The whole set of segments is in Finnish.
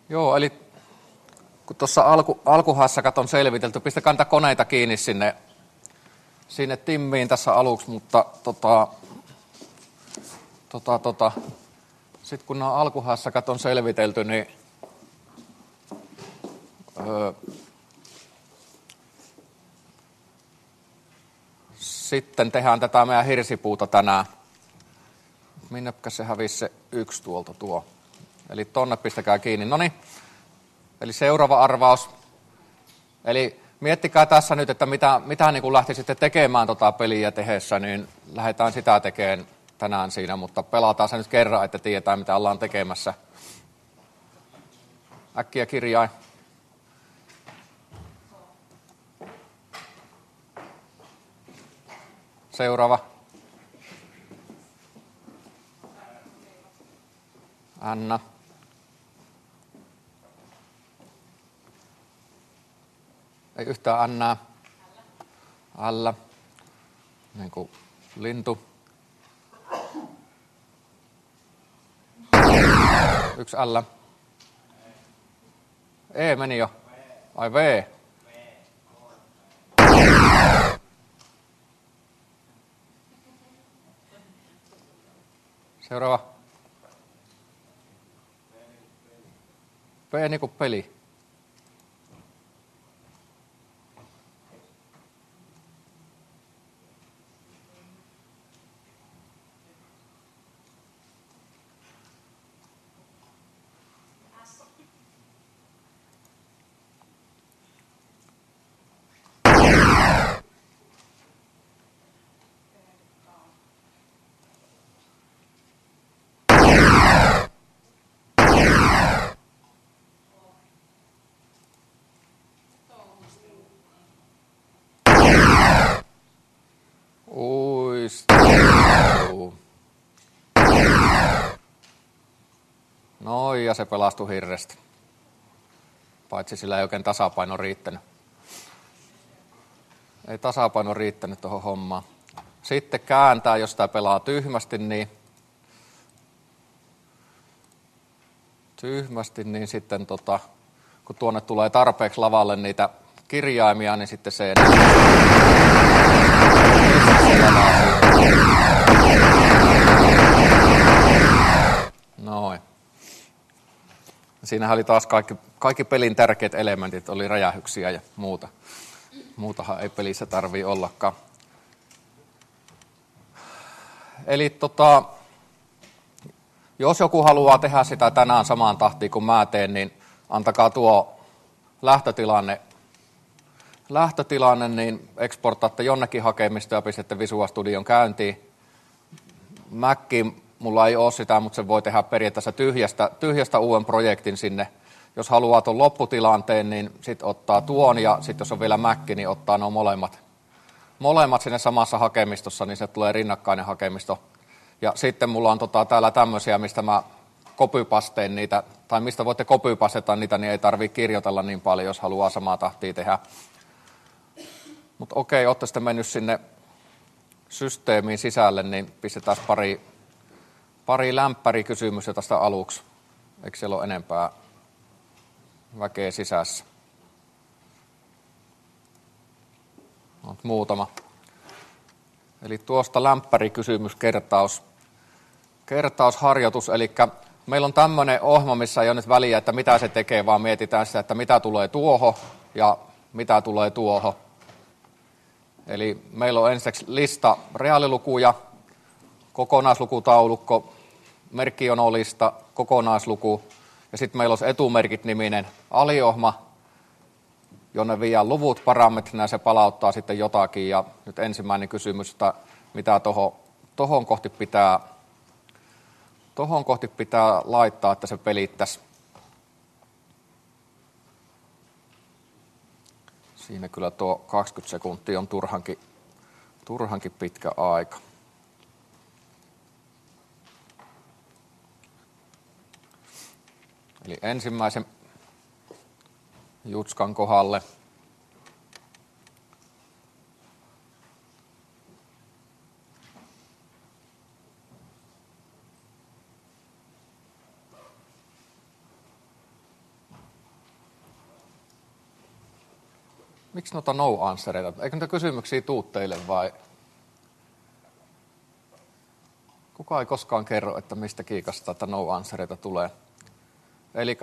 Joo, eli kun tuossa alkuhassakat on selvitelty, pistäkää niitä koneita kiinni sinne timmiin tässä aluksi, mutta sitten kun nämä alkuhassakat on selvitelty, niin sitten tehdään tätä meidän hirsipuuta tänään. Minnekä se hävisi se yksi tuolta tuo. Eli tonne pistäkää kiinni. Noniin. Eli seuraava arvaus. Eli miettikää tässä nyt, että mitä niin kun lähtisitte tekemään peliä tehdessä, niin lähdetään sitä tekemään tänään siinä, mutta pelataan se nyt kerran, että tiedetään mitä ollaan tekemässä. Äkkiä kirjain. Seuraava. Anna. Ei yhtään Annaa. Alla. Niin kuin lintu. Yksi L. E meni jo. Ai V. Seuraava. P niin kuin peli. Noin, ja se pelastui hirrestä. Paitsi sillä ei oikein tasapaino riittänyt. Ei tasapaino riittänyt tuohon hommaan. Sitten kääntää, jos sitä pelaa tyhmästi, niin sitten kun tuonne tulee tarpeeksi lavalle niitä kirjaimia, niin sitten se Noin. Siinähän oli taas kaikki pelin tärkeät elementit, oli räjähyksiä ja muuta. Muutahan ei pelissä tarvii ollakaan. Eli jos joku haluaa tehdä sitä tänään samaan tahtiin kuin mä teen, niin antakaa tuo lähtötilanne, niin eksportaatte jonnekin hakemista ja pistätte Visual Studion käyntiin. Mackiin mulla ei ole sitä, mutta se voi tehdä periaatteessa tyhjästä uuden projektin sinne. Jos haluaa tuon lopputilanteen, niin sitten ottaa tuon ja sitten jos on vielä Mac, niin ottaa nuo molemmat sinne samassa hakemistossa, niin se tulee rinnakkainen hakemisto. Ja sitten mulla on täällä tämmöisiä, mistä mä copypasteen niitä, tai mistä voitte copypasteta niitä, niin ei tarvitse kirjoitella niin paljon, jos haluaa samaa tahtia tehdä. Mutta okei, ootte sitten mennyt sinne systeemiin sisälle, niin pistetään pari lämpärikysymystä tästä aluksi. Eikö siellä ole enempää väkeä sisässä? On muutama. Eli tuosta kertausharjoitus. Eli meillä on tämmöinen ohjelma, missä ei ole nyt väliä, että mitä se tekee, vaan mietitään sitä, että mitä tulee tuohon ja mitä tulee tuohon. Eli meillä on ensiksi lista reaalilukuja, kokonaislukutaulukko, merkkijonolista, kokonaisluku ja sitten meillä olisi etumerkit-niminen aliohma, jonne viedään luvut parametrina ja se palauttaa sitten jotakin. Ja nyt ensimmäinen kysymys, että mitä tohon kohti pitää laittaa, että se pelittäisi. Siinä kyllä tuo 20 sekuntia on turhankin pitkä aika. Eli ensimmäisen jutskan kohdalle. Miksi noita no-answereita? Eikö niitä kysymyksiä tuu teille vai? Kukaan ei koskaan kerro, että mistä kiikasta että no-answereita tulee. Eli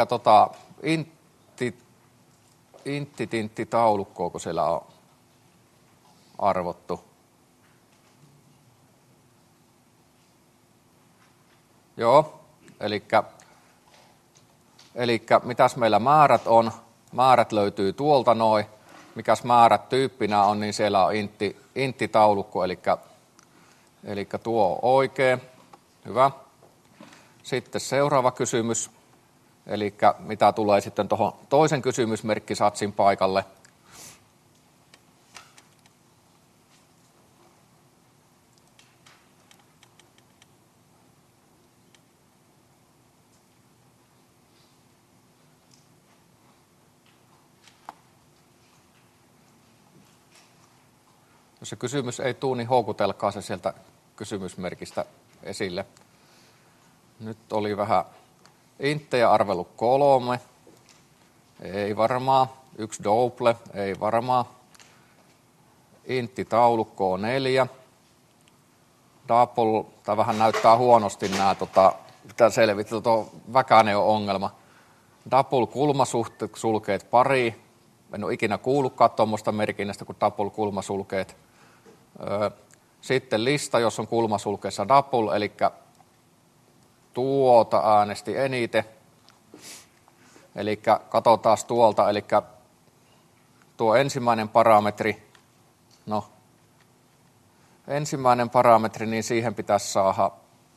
intti-tintti-taulukkoa, kun siellä on arvottu. Joo, eli mitäs meillä määrät on? Määrät löytyy tuolta noin. Mikäs määrät tyyppinä on, niin siellä on intti-taulukko, eli tuo on oikein. Hyvä. Sitten seuraava kysymys, eli mitä tulee sitten tuohon toisen kysymysmerkkisatsin paikalle. Jos se kysymys ei tule, niin houkutelkaa se sieltä kysymysmerkistä esille. Nyt oli vähän inttejä arvelu 3. Ei varmaan. 1 double. Ei varmaan. Intti-taulukko on 4. Double, tai vähän näyttää huonosti nämä, mitä selvitellä, tuo väkäinen on ongelma. Double kulmasulkeet pari. En ole ikinä kuullutkaan tuommoista merkinnästä kuin double kulmasulkeet. Sitten lista, jos on kulmasulkeessa double, eli tuota äänesti eniten. Eli katsotaan tuolta, eli tuo ensimmäinen parametri, niin siihen pitäisi saada,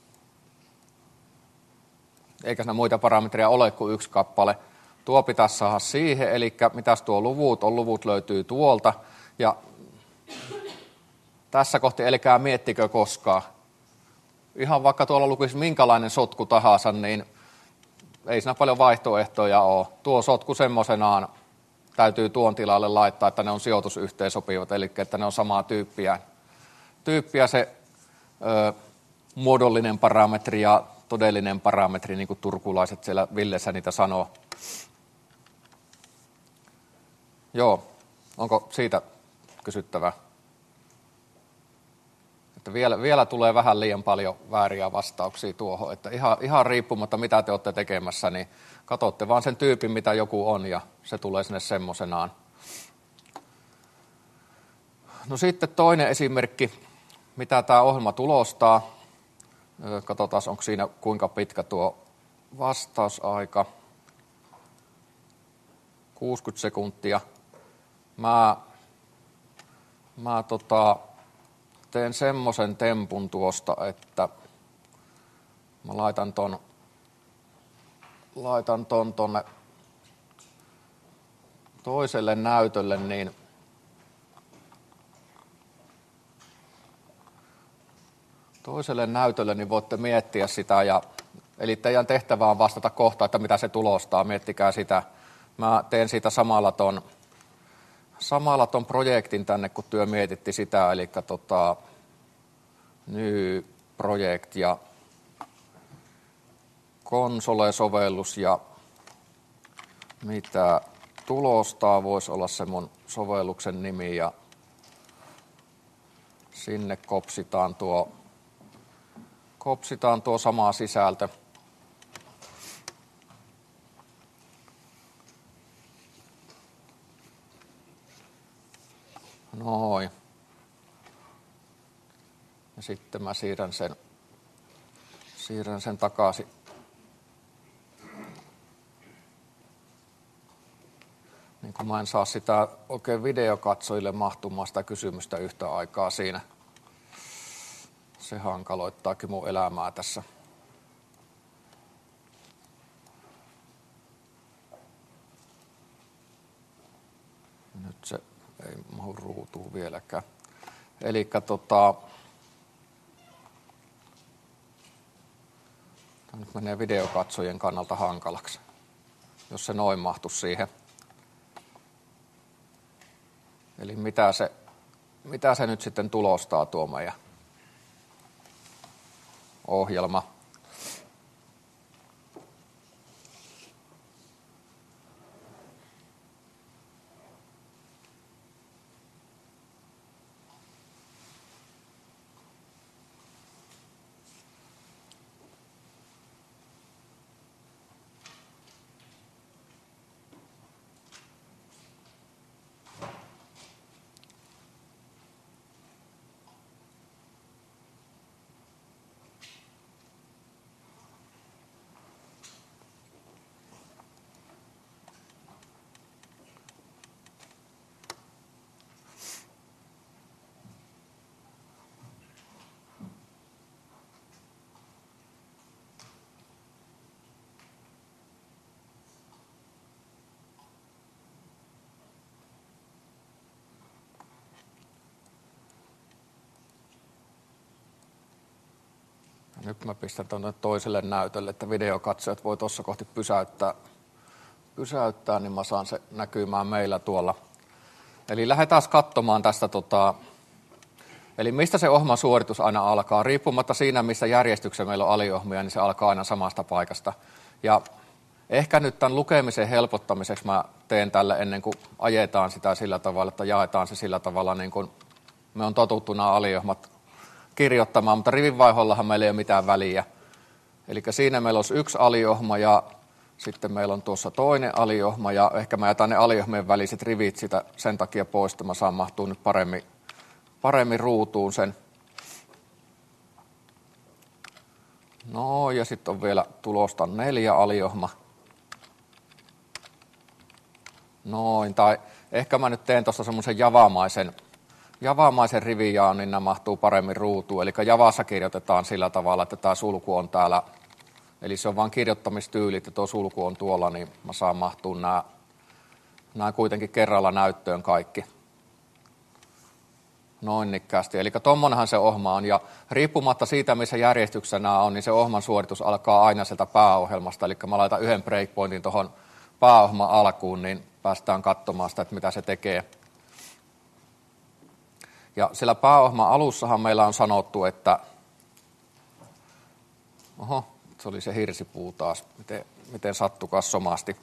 eikä siinä muita parametreja ole kuin 1 kappale. Tuo pitäisi saada siihen, eli mitäs tuo luvut on, luvut löytyy tuolta, ja tässä kohti älkää miettikö koskaan. Ihan vaikka tuolla lukisi minkälainen sotku tahansa, niin ei siinä paljon vaihtoehtoja ole. Tuo sotku semmoisenaan täytyy tuon tilalle laittaa, että ne on sijoitusyhteensopivat, eli että ne on samaa tyyppiä se muodollinen parametri ja todellinen parametri, niin kuin turkulaiset siellä Villessä niitä sanoo. Joo, onko siitä kysyttävää? Että vielä tulee vähän liian paljon vääriä vastauksia tuohon, että ihan riippumatta mitä te olette tekemässä, niin katsotte vaan sen tyypin, mitä joku on, ja se tulee sinne semmoisenaan. No sitten toinen esimerkki, mitä tämä ohjelma tulostaa. Katsotaan, onko siinä kuinka pitkä tuo vastausaika. 60 sekuntia. Mä teen semmoisen tempun tuosta, että mä laitan ton tonne toiselle näytölle, niin voitte miettiä sitä, eli teidän tehtävä on vastata kohta, että mitä se tulostaa, miettikää sitä. Mä teen siitä samalla ton projektin tänne, kun työ mietitti sitä, eli new project ja konsole-sovellus ja mitä tulostaa voisi olla se mun sovelluksen nimi ja sinne kopsitaan tuo sama sisältö. Noin. Ja sitten mä siirrän sen takaisin. Niin kun mä en saa sitä oikein videokatsojille mahtumaan sitä kysymystä yhtä aikaa siinä. Se hankaloittaakin mun elämää tässä. Nyt se ei mahu ruutuun vieläkään. Elikkä nyt menee videokatsojien kannalta hankalaksi, jos se noin mahtuisi siihen. Eli mitä se nyt sitten tulostaa tuo meidän ohjelma. Nyt mä pistän tuonne toiselle näytölle, että videokatsojat voi tuossa kohti pysäyttää, niin mä saan se näkymään meillä tuolla. Eli lähdetään katsomaan tästä, eli mistä se ohjelman suoritus aina alkaa. Riippumatta siinä, missä järjestyksessä meillä on aliohmia, niin se alkaa aina samasta paikasta. Ja ehkä nyt tämän lukemisen helpottamiseksi mä teen tälle ennen kuin ajetaan sitä sillä tavalla, että jaetaan se sillä tavalla, niin kuin me on totuttu nämä aliohmat kirjoittamaan, mutta rivinvaihollahan meillä ei ole mitään väliä. Eli siinä meillä olisi yksi aliohma ja sitten meillä on tuossa toinen aliohma ja ehkä mä jätän ne aliohmien väliset rivit sitä sen takia pois, että mä saan mahtua nyt paremmin ruutuun sen. No ja sitten on vielä tulosta 4 aliohma. Noin, tai ehkä mä nyt teen tuossa semmoisen javamaisen rivijaan, niin nämä mahtuu paremmin ruutuun. Eli Javassa kirjoitetaan sillä tavalla, että tämä sulku on täällä, eli se on vain kirjoittamistyyli, että tuo sulku on tuolla, niin mä saan mahtua nämä kuitenkin kerralla näyttöön kaikki. Noin nikkäästi. Eli tommonenhan se ohjelma on, ja riippumatta siitä, missä järjestyksessä nämä on, niin se ohjelman suoritus alkaa aina sieltä pääohjelmasta. Eli mä laitan yhden breakpointin tuohon pääohjelman alkuun, niin päästään katsomaan sitä, että mitä se tekee. Ja siellä pääohjelman alussahan meillä on sanottu, että oho, se oli se hirsipuu taas, miten sattukas somasti.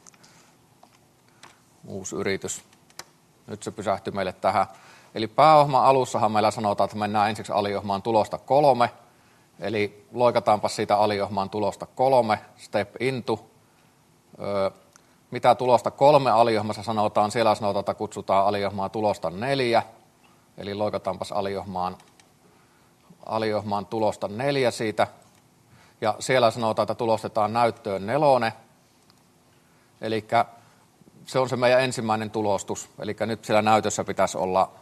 Uusi yritys. Nyt se pysähtyi meille tähän. Eli pääohjelman alussahan meillä sanotaan, että mennään ensiksi aliohmaan tulosta 3. Eli loikataanpa siitä aliohmaan tulosta 3, step into. Mitä tulosta 3 aliohmassa sanotaan, siellä sanotaan, että kutsutaan aliohmaa tulosta 4. Eli loikataanpas aliohmaan tulosta 4 siitä. Ja siellä sanotaan, että tulostetaan näyttöön 4. Eli se on se meidän ensimmäinen tulostus. Eli nyt siellä näytössä pitäisi olla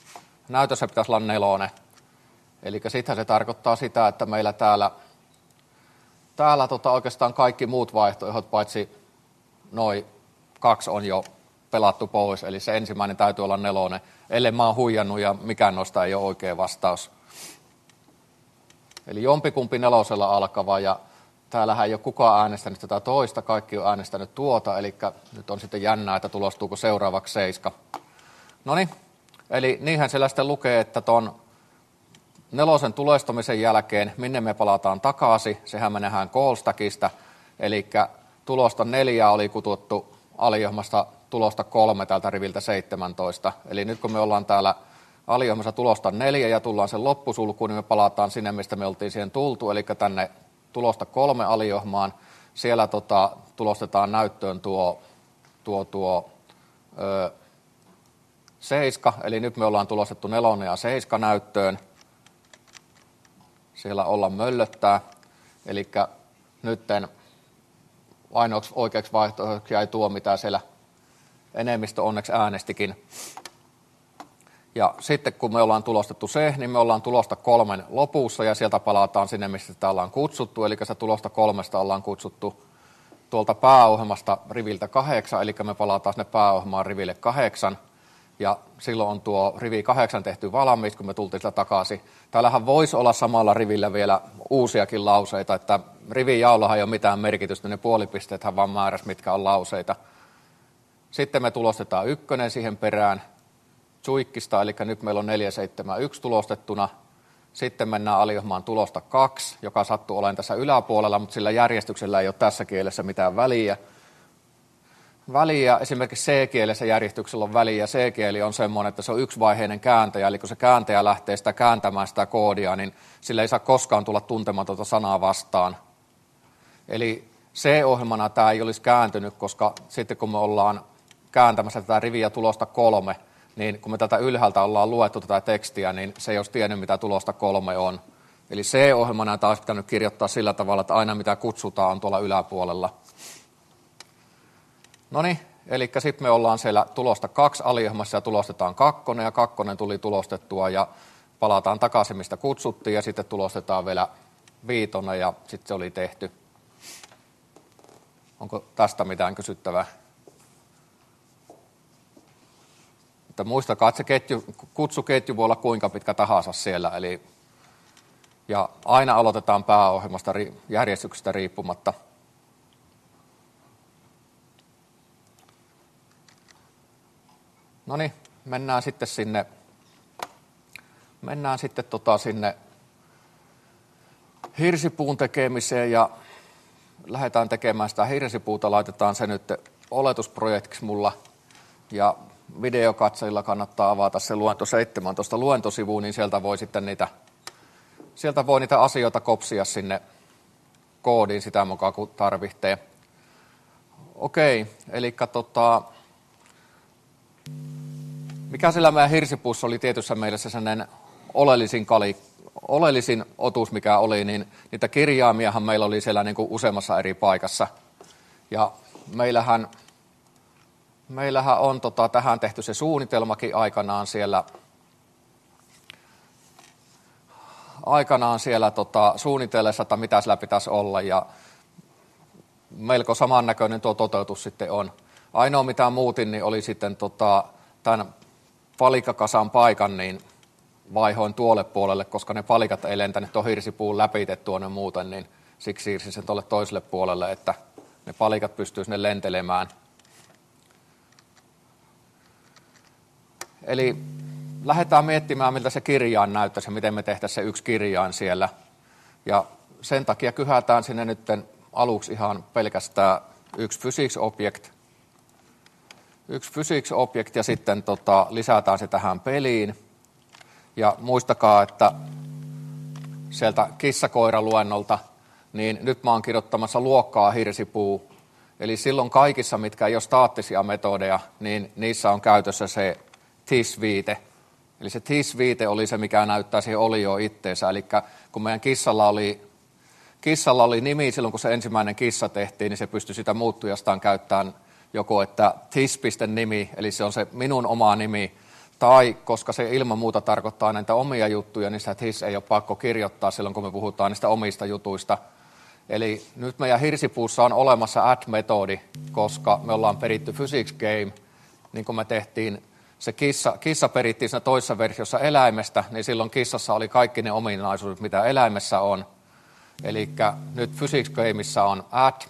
4. Eli sittenhän se tarkoittaa sitä, että meillä täällä oikeastaan kaikki muut vaihtoehdot, paitsi noin 2 on jo pelattu pois. Eli se ensimmäinen täytyy olla 4. Ellei mä oon huijannut ja mikään noista ei ole oikea vastaus. Eli jompikumpi 4 alkava ja täällähän ei ole kukaan äänestänyt tätä toista, kaikki on äänestänyt tuota, eli nyt on sitten jännää, että tulostuuko seuraavaksi 7. Noniin, eli niinhän siellä sitten lukee, että ton 4 tulostamisen jälkeen, minne me palataan takaisin, sehän me nähdään call stackista, eli tulosta 4 oli kututtu aliohmasta tulosta 3 tältä riviltä 17. Eli nyt kun me ollaan täällä aliohmassa tulosta 4 ja tullaan sen loppusulkuun, niin me palataan sinne, mistä me oltiin siihen tultu, eli tänne tulosta 3 aliohmaan. Siellä tulostetaan näyttöön tuo 7, eli nyt me ollaan tulostettu 4 ja 7 näyttöön. Siellä olla möllöttää, eli nytten ainoaksi oikeaksi vaihtoehdoksi jäi tuo, mitä siellä enemmistö onneksi äänestikin. Ja sitten kun me ollaan tulostettu se, niin me ollaan tulosta 3 lopussa ja sieltä palataan sinne, missä sitä ollaan kutsuttu. Eli se tulosta 3 ollaan kutsuttu tuolta pääohjelmasta riviltä 8, eli me palataan sinne pääohjelmaan riville 8. Ja silloin on tuo rivi 8 tehty valmiiksi, kun me tultiin sitä takaisin. Täällähän voisi olla samalla rivillä vielä uusiakin lauseita, että rivin jaollahan ei ole mitään merkitystä, ne puolipisteethän vaan määräsi, mitkä on lauseita. Sitten me tulostetaan 1 siihen perään Tsuikkista, eli nyt meillä on 471 tulostettuna. Sitten mennään aliohmaan tulosta 2, joka sattuu olemaan tässä yläpuolella, mutta sillä järjestyksellä ei ole tässä kielessä mitään väliä. Esimerkiksi C-kielessä järjestyksellä on väliä. C-kieli on semmoinen, että se on yksivaiheinen kääntäjä, eli kun se kääntäjä lähtee sitä kääntämään sitä koodia, niin sillä ei saa koskaan tulla tuntematonta sanaa vastaan. Eli C-ohjelmana tämä ei olisi kääntynyt, koska sitten kun me ollaan kääntämässä tätä riviä tulosta 3, niin kun me tätä ylhäältä ollaan luettu tätä tekstiä, niin se ei olisi tiennyt, mitä tulosta 3 on. Eli C-ohjelmana tämä olisi pitänyt kirjoittaa sillä tavalla, että aina mitä kutsutaan on tuolla yläpuolella. Noniin, eli sitten me ollaan siellä tulosta 2 aliohmassa ja tulostetaan 2, ja 2 tuli tulostettua, ja palataan takaisin, mistä kutsuttiin, ja sitten tulostetaan vielä 5, ja sitten se oli tehty. Onko tästä mitään kysyttävää? Mutta muistakaa, että se kutsuketju voi olla kuinka pitkä tahansa siellä. Eli Ja aina aloitetaan pääohjelmasta järjestyksestä riippumatta. No niin, mennään sitten sinne hirsipuun tekemiseen ja lähdetään tekemään sitä hirsipuuta. Laitetaan se nyt oletusprojektiksi mulla ja videokatsojilla kannattaa avata se luento 17 luentosivuun, niin sieltä voi sitten niitä asioita kopsia sinne koodiin sitä mukaan kun tarvitsee. Okei, eli mikä sillä meidän hirsipuussa oli tietyssä mielessä sellainen oleellisin otus, mikä oli, niin niitä kirjaimiahan meillä oli siellä niin kuin useammassa eri paikassa. Ja meillähän on tähän tehty se suunnitelmakin aikanaan siellä suunnitellessa, että mitä sillä pitäisi olla, ja melko samannäköinen tuo toteutus sitten on. Ainoa mitä muutin, niin oli sitten tämän palikkakasan paikan, niin vaihoin tuolle puolelle, koska ne palikat ei lentänyt tuon hirsipuun läpi tuonne muuten, niin siksi siirsin sen tuolle toiselle puolelle, että ne palikat pystyy sinne lentelemään. Eli lähdetään miettimään, miltä se kirjain näyttäisi ja miten me tehtäisiin se yksi kirjain siellä. Ja sen takia kyhätään sinne nyt aluksi ihan pelkästään yksi physics-object. Ja sitten lisätään se tähän peliin. Ja muistakaa, että sieltä kissakoiraluennolta, niin nyt mä oon kirjoittamassa luokkaa hirsipuu. Eli silloin kaikissa, mitkä ei ole staattisia metodeja, niin niissä on käytössä se TIS-viite. Eli se TIS-viite oli se, mikä näyttää siihen olioon itteensä. Eli kun meidän kissalla oli nimi silloin, kun se ensimmäinen kissa tehtiin, niin se pystyi sitä muuttujastaan käyttämään joko että TIS.nimi, eli se on se minun oma nimi, tai koska se ilman muuta tarkoittaa näitä omia juttuja, niin sitä TIS ei ole pakko kirjoittaa silloin, kun me puhutaan niistä omista jutuista. Eli nyt meidän hirsipuussa on olemassa add-metodi, koska me ollaan peritty physics game, niin kun me tehtiin se kissa perittiin siinä toisessa versiossa eläimestä, niin silloin kissassa oli kaikki ne ominaisuudet, mitä eläimessä on. Eli nyt physics gameissa on add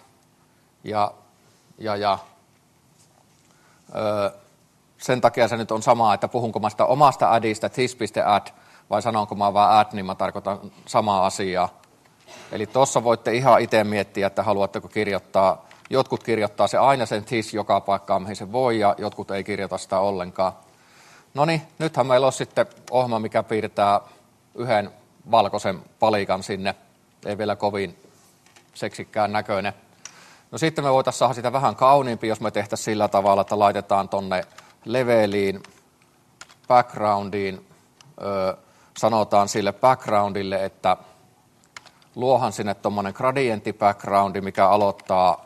sen takia se nyt on sama, että puhunko mä sitä omasta addista this.add vai sanonko mä vaan add, niin mä tarkoitan samaa asiaa. Eli tuossa voitte ihan itse miettiä, että haluatteko kirjoittaa, jotkut kirjoittaa se aina sen this joka paikkaan, mihin se voi, ja jotkut ei kirjoita sitä ollenkaan. No niin, nythän meillä on sitten ohjelma, mikä piirtää yhden valkoisen palikan sinne, ei vielä kovin seksikkään näköinen. No sitten me voitaisiin saada sitä vähän kauniimpi, jos me tehtäisiin sillä tavalla, että laitetaan tonne leveliin, backgroundiin, sanotaan sille backgroundille, että luohan sinne tuommoinen gradientti backgroundi, mikä aloittaa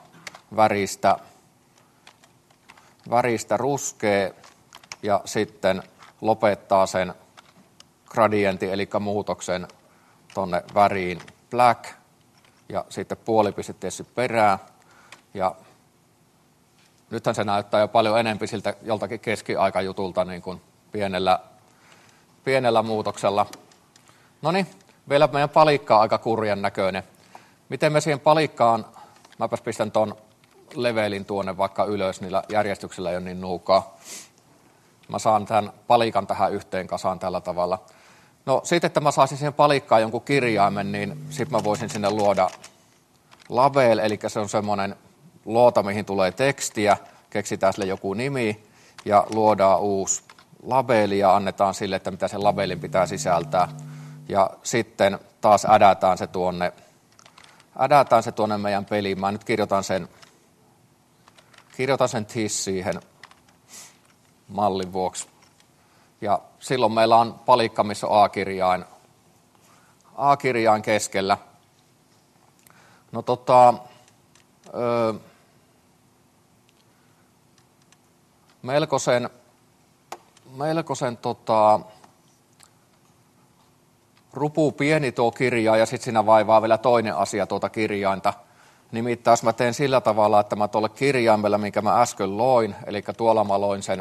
väristä ruskea ja sitten lopettaa sen gradientin, eli muutoksen tonne väriin black ja sitten puolipistetteessä perään. Ja nythän se näyttää jo paljon enemmän siltä joltakin keskiaikajutulta niin kuin pienellä muutoksella. No niin, vielä meidän palikka on aika kurjan näköinen. Miten me siihen palikkaan, mäpäs pistän ton levelin tuonne vaikka ylös, niillä järjestyksillä ei ole niin nuukaa. Mä saan tämän palikan tähän yhteen kasaan tällä tavalla. No sitten, että mä saisin siihen palikkaan jonkun kirjaimen, niin sitten mä voisin sinne luoda label, eli se on semmoinen loota, mihin tulee tekstiä, keksitään sille joku nimi ja luodaan uusi labeli ja annetaan sille, että mitä sen labelin pitää sisältää. Ja sitten taas ädätään se tuonne meidän peliin. Mä nyt kirjoitan sen TIS siihen mallin vuoksi. Ja silloin meillä on palikka, missä on A-kirjain keskellä. No melkoisen rupu pieni tuo kirja ja sitten siinä vaivaa vielä toinen asia tuota kirjainta. Nimittäin jos mä teen sillä tavalla, että mä tuolle kirjaimella, minkä mä äsken loin, eli tuolla mä loin sen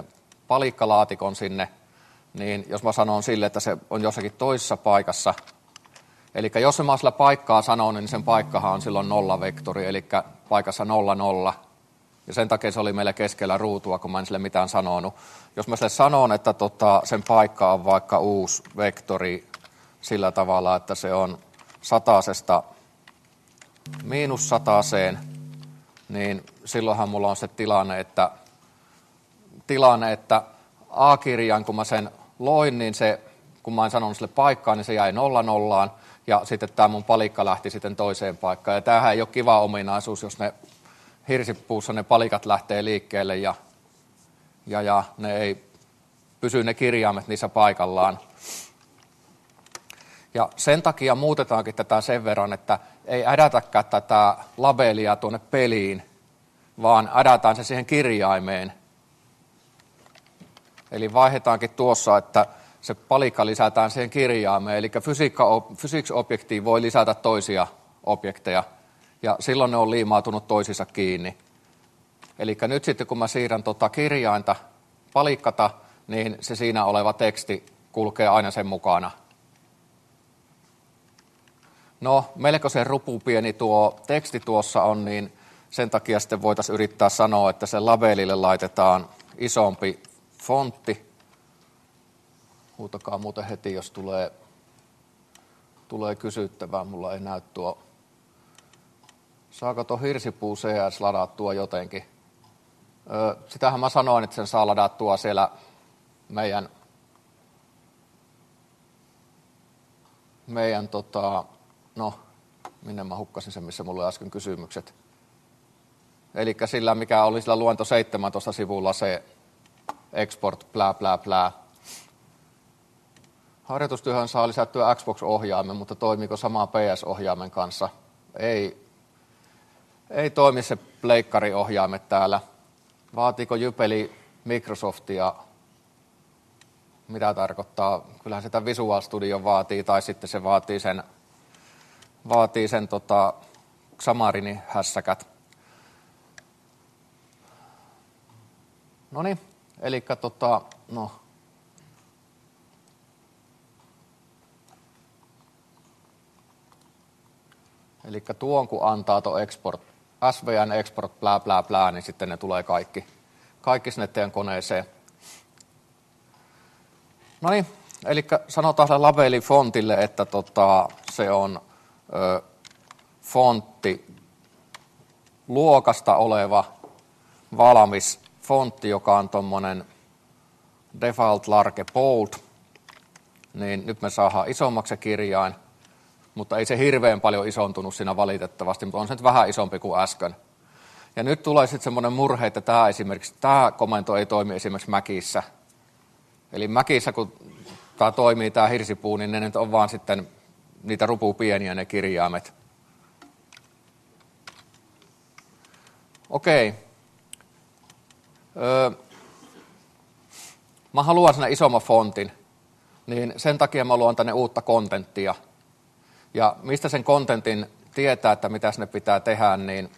palikkalaatikon sinne, niin jos mä sanon sille, että se on jossakin toisessa paikassa, Eli jos mä sillä paikkaa sanon, niin sen paikkahan on silloin nollavektori, eli paikassa 0, 0. Ja sen takia se oli meillä keskellä ruutua, kun mä en sille mitään sanonut. Jos mä sille sanon, että sen paikka on vaikka uusi vektori sillä tavalla, että se on 100 miinus 100, niin silloinhan mulla on se tilanne, että A-kirjan, kun mä sen loin, niin se, kun mä en sanonut sille paikkaan, niin se jäi 0, 0, ja sitten tämä mun palikka lähti sitten toiseen paikkaan. Ja tämähän ei ole kiva ominaisuus, jos ne hirsipuussa ne palikat lähtee liikkeelle ja ne ei pysy ne kirjaimet niissä paikallaan. Ja sen takia muutetaankin tätä sen verran, että ei ädätäkään tätä labelia tuonne peliin, vaan ädätään se siihen kirjaimeen. Eli vaihdetaankin tuossa, että se palikka lisätään siihen kirjaimeen. Eli physics-objektiin voi lisätä toisia objekteja, ja silloin ne on liimautunut toisiinsa kiinni. Eli nyt sitten kun mä siirrän kirjainta palikkata, niin se siinä oleva teksti kulkee aina sen mukana. No, melkoisen rupupieni tuo teksti tuossa on, niin sen takia sitten voitaisiin yrittää sanoa, että sen labelille laitetaan isompi fontti. Huutakaa muuten heti, jos tulee kysyttävää. Mulla ei näy tuo. Saako tuo hirsipuu CS ladattua jotenkin? Sitähän mä sanoin, että sen saa ladattua siellä meidän minne mä hukkasin sen, missä mulla oli äsken kysymykset. Eli sillä, mikä oli sillä luento 17 sivulla se export, plää, plää, plää. Harjoitustyöhön saa lisättyä Xbox-ohjaimen, mutta toimiiko sama PS-ohjaimen kanssa? Ei toimi se pleikkari-ohjaimet täällä. Vaatiiko Jypeli Microsoftia? Mitä tarkoittaa? Kyllähän sitä Visual Studio vaatii, tai sitten se vaatii sen Xamarinin hässäkät. Noniin, eli Eli tuon kun antaa tuon export, SVN export, plää, plää, plää, niin sitten ne tulee kaikki sinne teidän koneeseen. No niin, eli sanotaan sille labelifontille, että se on fontti luokasta oleva valmis fontti, joka on tuommoinen default large bold. Niin nyt me saadaan isommaksi se kirjain, mutta ei se hirveän paljon isontunut siinä valitettavasti, mutta on se nyt vähän isompi kuin äsken. Ja nyt tulee sitten semmoinen murhe, että tämä komento ei toimi esimerkiksi Macissä. Eli Macissä, kun tämä toimii, tämä hirsipuu, niin ne nyt on vaan sitten niitä rupupieniä ne kirjaimet. Okei. Mä haluan sinne isomman fontin, niin sen takia mä luon tänne uutta kontenttia. Ja mistä sen kontentin tietää, että mitä sinne pitää tehdä, niin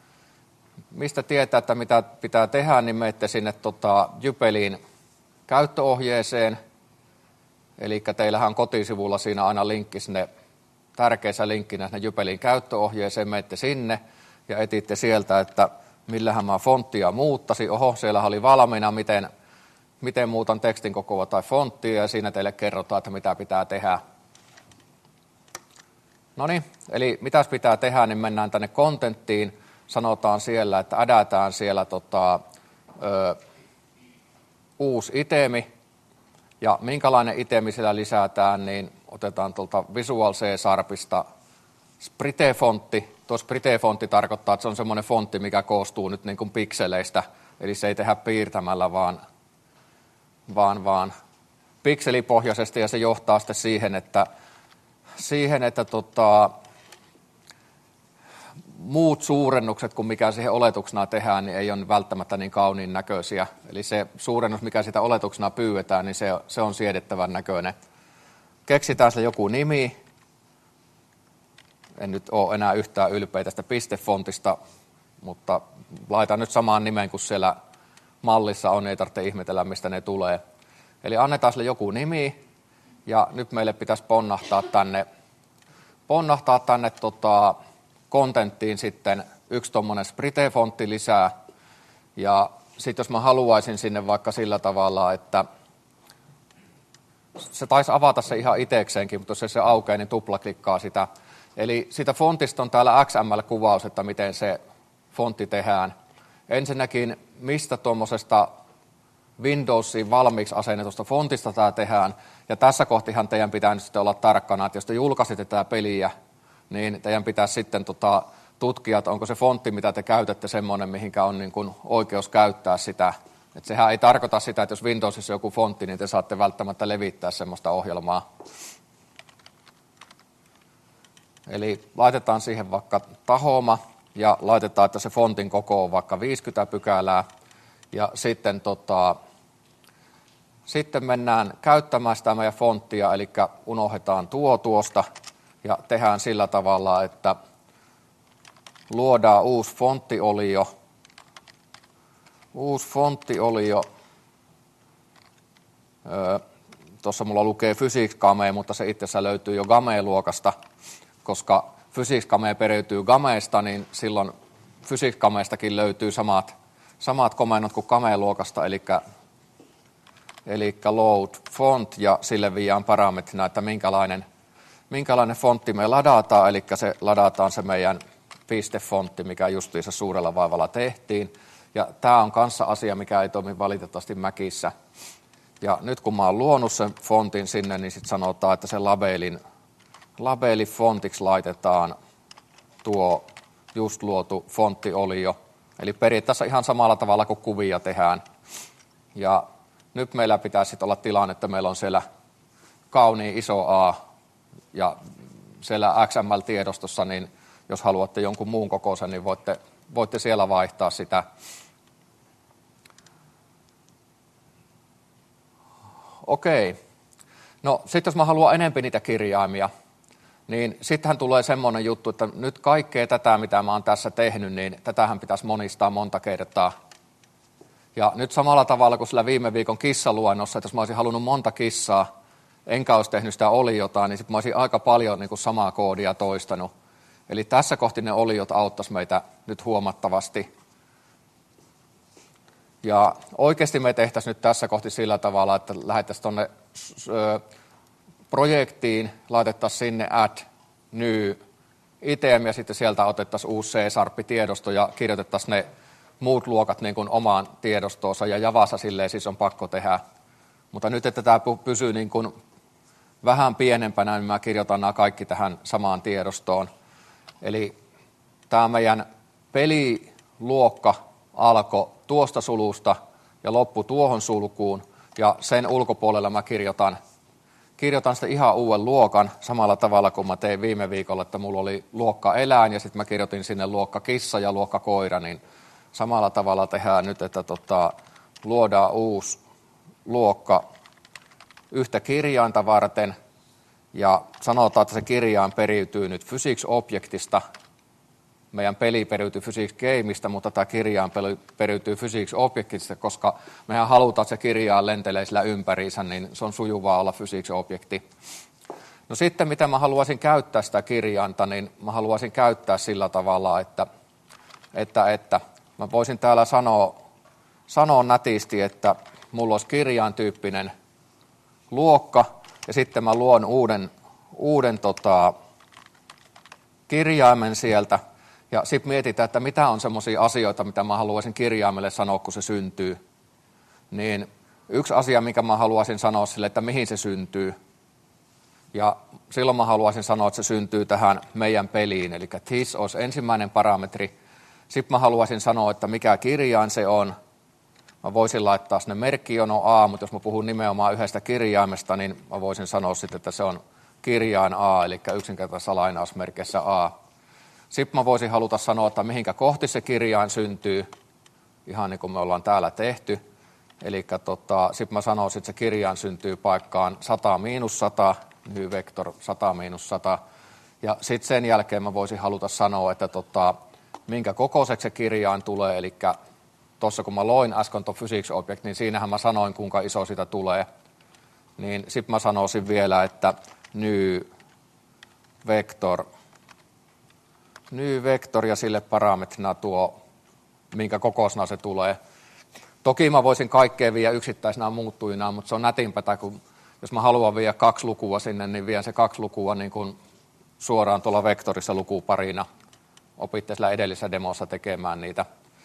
niin menette sinne Jypeliin käyttöohjeeseen. Eli teillähän on kotisivulla siinä aina linkki sinne, tärkeissä linkkinä sinne Jypeliin käyttöohjeeseen, menette sinne ja etitte sieltä, että millähän mä fonttia muuttasin. Oho, siellä oli valmiina, miten muutan tekstin kokoa tai fonttia, ja siinä teille kerrotaan, että mitä pitää tehdä. No niin, eli mitäs pitää tehdä, niin mennään tänne kontenttiin, sanotaan siellä, että ädätään siellä uusi itemi, ja minkälainen itemi siellä lisätään, niin otetaan tuolta Visual C-Sharpista Sprite-fontti. Tuo Sprite-fontti tarkoittaa, että se on semmoinen fontti, mikä koostuu nyt niin kuin pikseleistä, eli se ei tehdä piirtämällä, vaan pikselipohjaisesti, ja se johtaa sitten siihen, että muut suurennukset, kuin mikä siihen oletuksena tehdään, niin ei ole välttämättä niin kauniin näköisiä. Eli se suurennus, mikä sitä oletuksena pyydetään, niin se on siedettävän näköinen. Keksitään sille joku nimi. En nyt ole enää yhtään ylpeä tästä pistefontista, mutta laitan nyt samaan nimeen kuin siellä mallissa on, ei tarvitse ihmetellä, mistä ne tulee. Eli annetaan sille joku nimi, ja nyt meille pitäisi ponnahtaa tänne ponnahtaa tänne kontenttiin sitten yksi tuommoinen Sprite-fontti lisää. Ja sitten jos mä haluaisin sinne vaikka sillä tavalla, että se taisi avata se ihan itsekseenkin, mutta jos se aukeaa, niin tuplaklikkaa sitä. Eli sitä fontista on täällä XML-kuvaus, että miten se fontti tehdään. Ensinnäkin, mistä tuommoisesta Windowsiin valmiiksi asennetusta fontista tämä tehdään. Ja tässä kohtihan teidän pitää nyt sitten olla tarkkana, että jos te julkaisitte tätä peliä, niin teidän pitää sitten tutkia, että onko se fontti, mitä te käytätte, semmoinen, mihinkä on niin kuin oikeus käyttää sitä. Että sehän ei tarkoita sitä, että jos Windowsissa on joku fontti, niin te saatte välttämättä levittää semmoista ohjelmaa. Eli laitetaan siihen vaikka Tahoma ja laitetaan, että se fontin koko on vaikka 50 pykälää. Ja sitten, sitten mennään käyttämään sitä meidän fonttia, eli unohdetaan tuosta ja tehdään sillä tavalla, että luodaan uusi fonttiolio. Tuossa mulla lukee Physics Game, mutta se itsessään löytyy jo Game-luokasta, koska Physics Game periytyy Gameesta, niin silloin Physics Gamestakin löytyy samat komennot kuin Game-luokasta, eli load font, ja sille viiään parametrina, että minkälainen fontti me ladataan, eli se ladataan se meidän pistefontti, mikä justiinsa suurella vaivalla tehtiin. Ja tämä on kanssa asia, mikä ei toimi valitettavasti Macissä. Ja nyt kun mä oon luonut sen fontin sinne, niin sitten sanotaan, että se labeli fontiksi laitetaan tuo just luotu fonttiolio. Eli periaatteessa ihan samalla tavalla kuin kuvia tehdään. Ja nyt meillä pitäisi olla tilanne, että meillä on siellä kauniin iso A ja siellä XML-tiedostossa, niin jos haluatte jonkun muun kokoisen, niin voitte siellä vaihtaa sitä. Okei. No sitten jos mä haluan enempi niitä kirjaimia, niin sittenhän tulee semmoinen juttu, että nyt kaikkea tätä, mitä mä oon tässä tehnyt, niin tätähän pitäisi monistaa monta kertaa. Ja nyt samalla tavalla kuin sillä viime viikon kissaluennossa, että jos mä olisin halunnut monta kissaa, enkä olisi tehnyt sitä oliota, niin sitten mä olisin aika paljon niin kuin samaa koodia toistanut. Eli tässä kohti ne oliot auttaisi meitä nyt huomattavasti. Ja oikeasti me tehtäisiin nyt tässä kohti sillä tavalla, että lähettäisiin tuonne projektiin, laitettaisiin sinne add new item ja sitten sieltä otettaisiin uusi C-sharp-tiedosto ja kirjoitettaisiin ne muut luokat niin kuin omaan tiedostoonsa ja Javassa silleen siis on pakko tehdä. Mutta nyt, että tämä pysyy niin kuin vähän pienempänä, niin mä kirjoitan nämä kaikki tähän samaan tiedostoon. Eli tämä meidän peliluokka alkoi tuosta sulusta ja loppu tuohon sulkuun ja sen ulkopuolella mä kirjoitan sitä ihan uuden luokan samalla tavalla kuin mä tein viime viikolla, että mulla oli luokka eläin ja sitten mä kirjoitin sinne luokka kissa ja luokka koira, niin samalla tavalla tehdään nyt, että luodaan uusi luokka yhtä kirjainta varten ja sanotaan, että se kirjain periytyy nyt Physics-objektista. Meidän peli periytyy Physics Gameista, mutta tämä kirjain periytyy Physics-objektista, koska mehän halutaan, että se kirjain lentelee sillä ympäriinsä, niin se on sujuvaa olla Physics-objekti. No sitten, mitä mä haluaisin käyttää sitä kirjainta, niin mä haluaisin käyttää sillä tavalla, että mä voisin täällä sanoa nätisti, että mulla olisi kirjaintyyppinen luokka, ja sitten mä luon uuden kirjaimen sieltä, ja sitten mietitään, että mitä on semmoisia asioita, mitä mä haluaisin kirjaimelle sanoa, kun se syntyy. Niin yksi asia, mikä mä haluaisin sanoa sille, että mihin se syntyy. Ja silloin mä haluaisin sanoa, että se syntyy tähän meidän peliin, eli this olisi ensimmäinen parametri. Sitten mä haluaisin sanoa, että mikä kirjain se on. Mä voisin laittaa sinne merkkijono A, mutta jos mä puhun nimenomaan yhdestä kirjaimesta, niin mä voisin sanoa sitten, että se on kirjain A, eli yksinkertaisessa lainausmerkissä A. Sitten mä voisin haluta sanoa, että mihinkä kohti se kirjain syntyy, ihan niin kuin me ollaan täällä tehty. Eli sitten mä sanoisin, että se kirjain syntyy paikkaan 100-100, ny vektor 100-100. Ja sitten sen jälkeen mä voisin haluta sanoa, että minkä kokoiseksi se kirjain tulee, eli tuossa kun mä loin äsken tuon Physics-object, niin siinähän mä sanoin, kuinka iso sitä tulee. Niin sitten mä sanoisin vielä, että new vector, ja sille parametrina tuo, minkä kokoisena se tulee. Toki mä voisin kaikkea viedä yksittäisenä muuttujina, mutta se on nätimpää, kun jos mä haluan viedä 2 lukua sinne, niin vien se 2 lukua niin kuin suoraan tuolla vektorissa lukuparina. Opitte sillä edellisessä demossa tekemään niitä.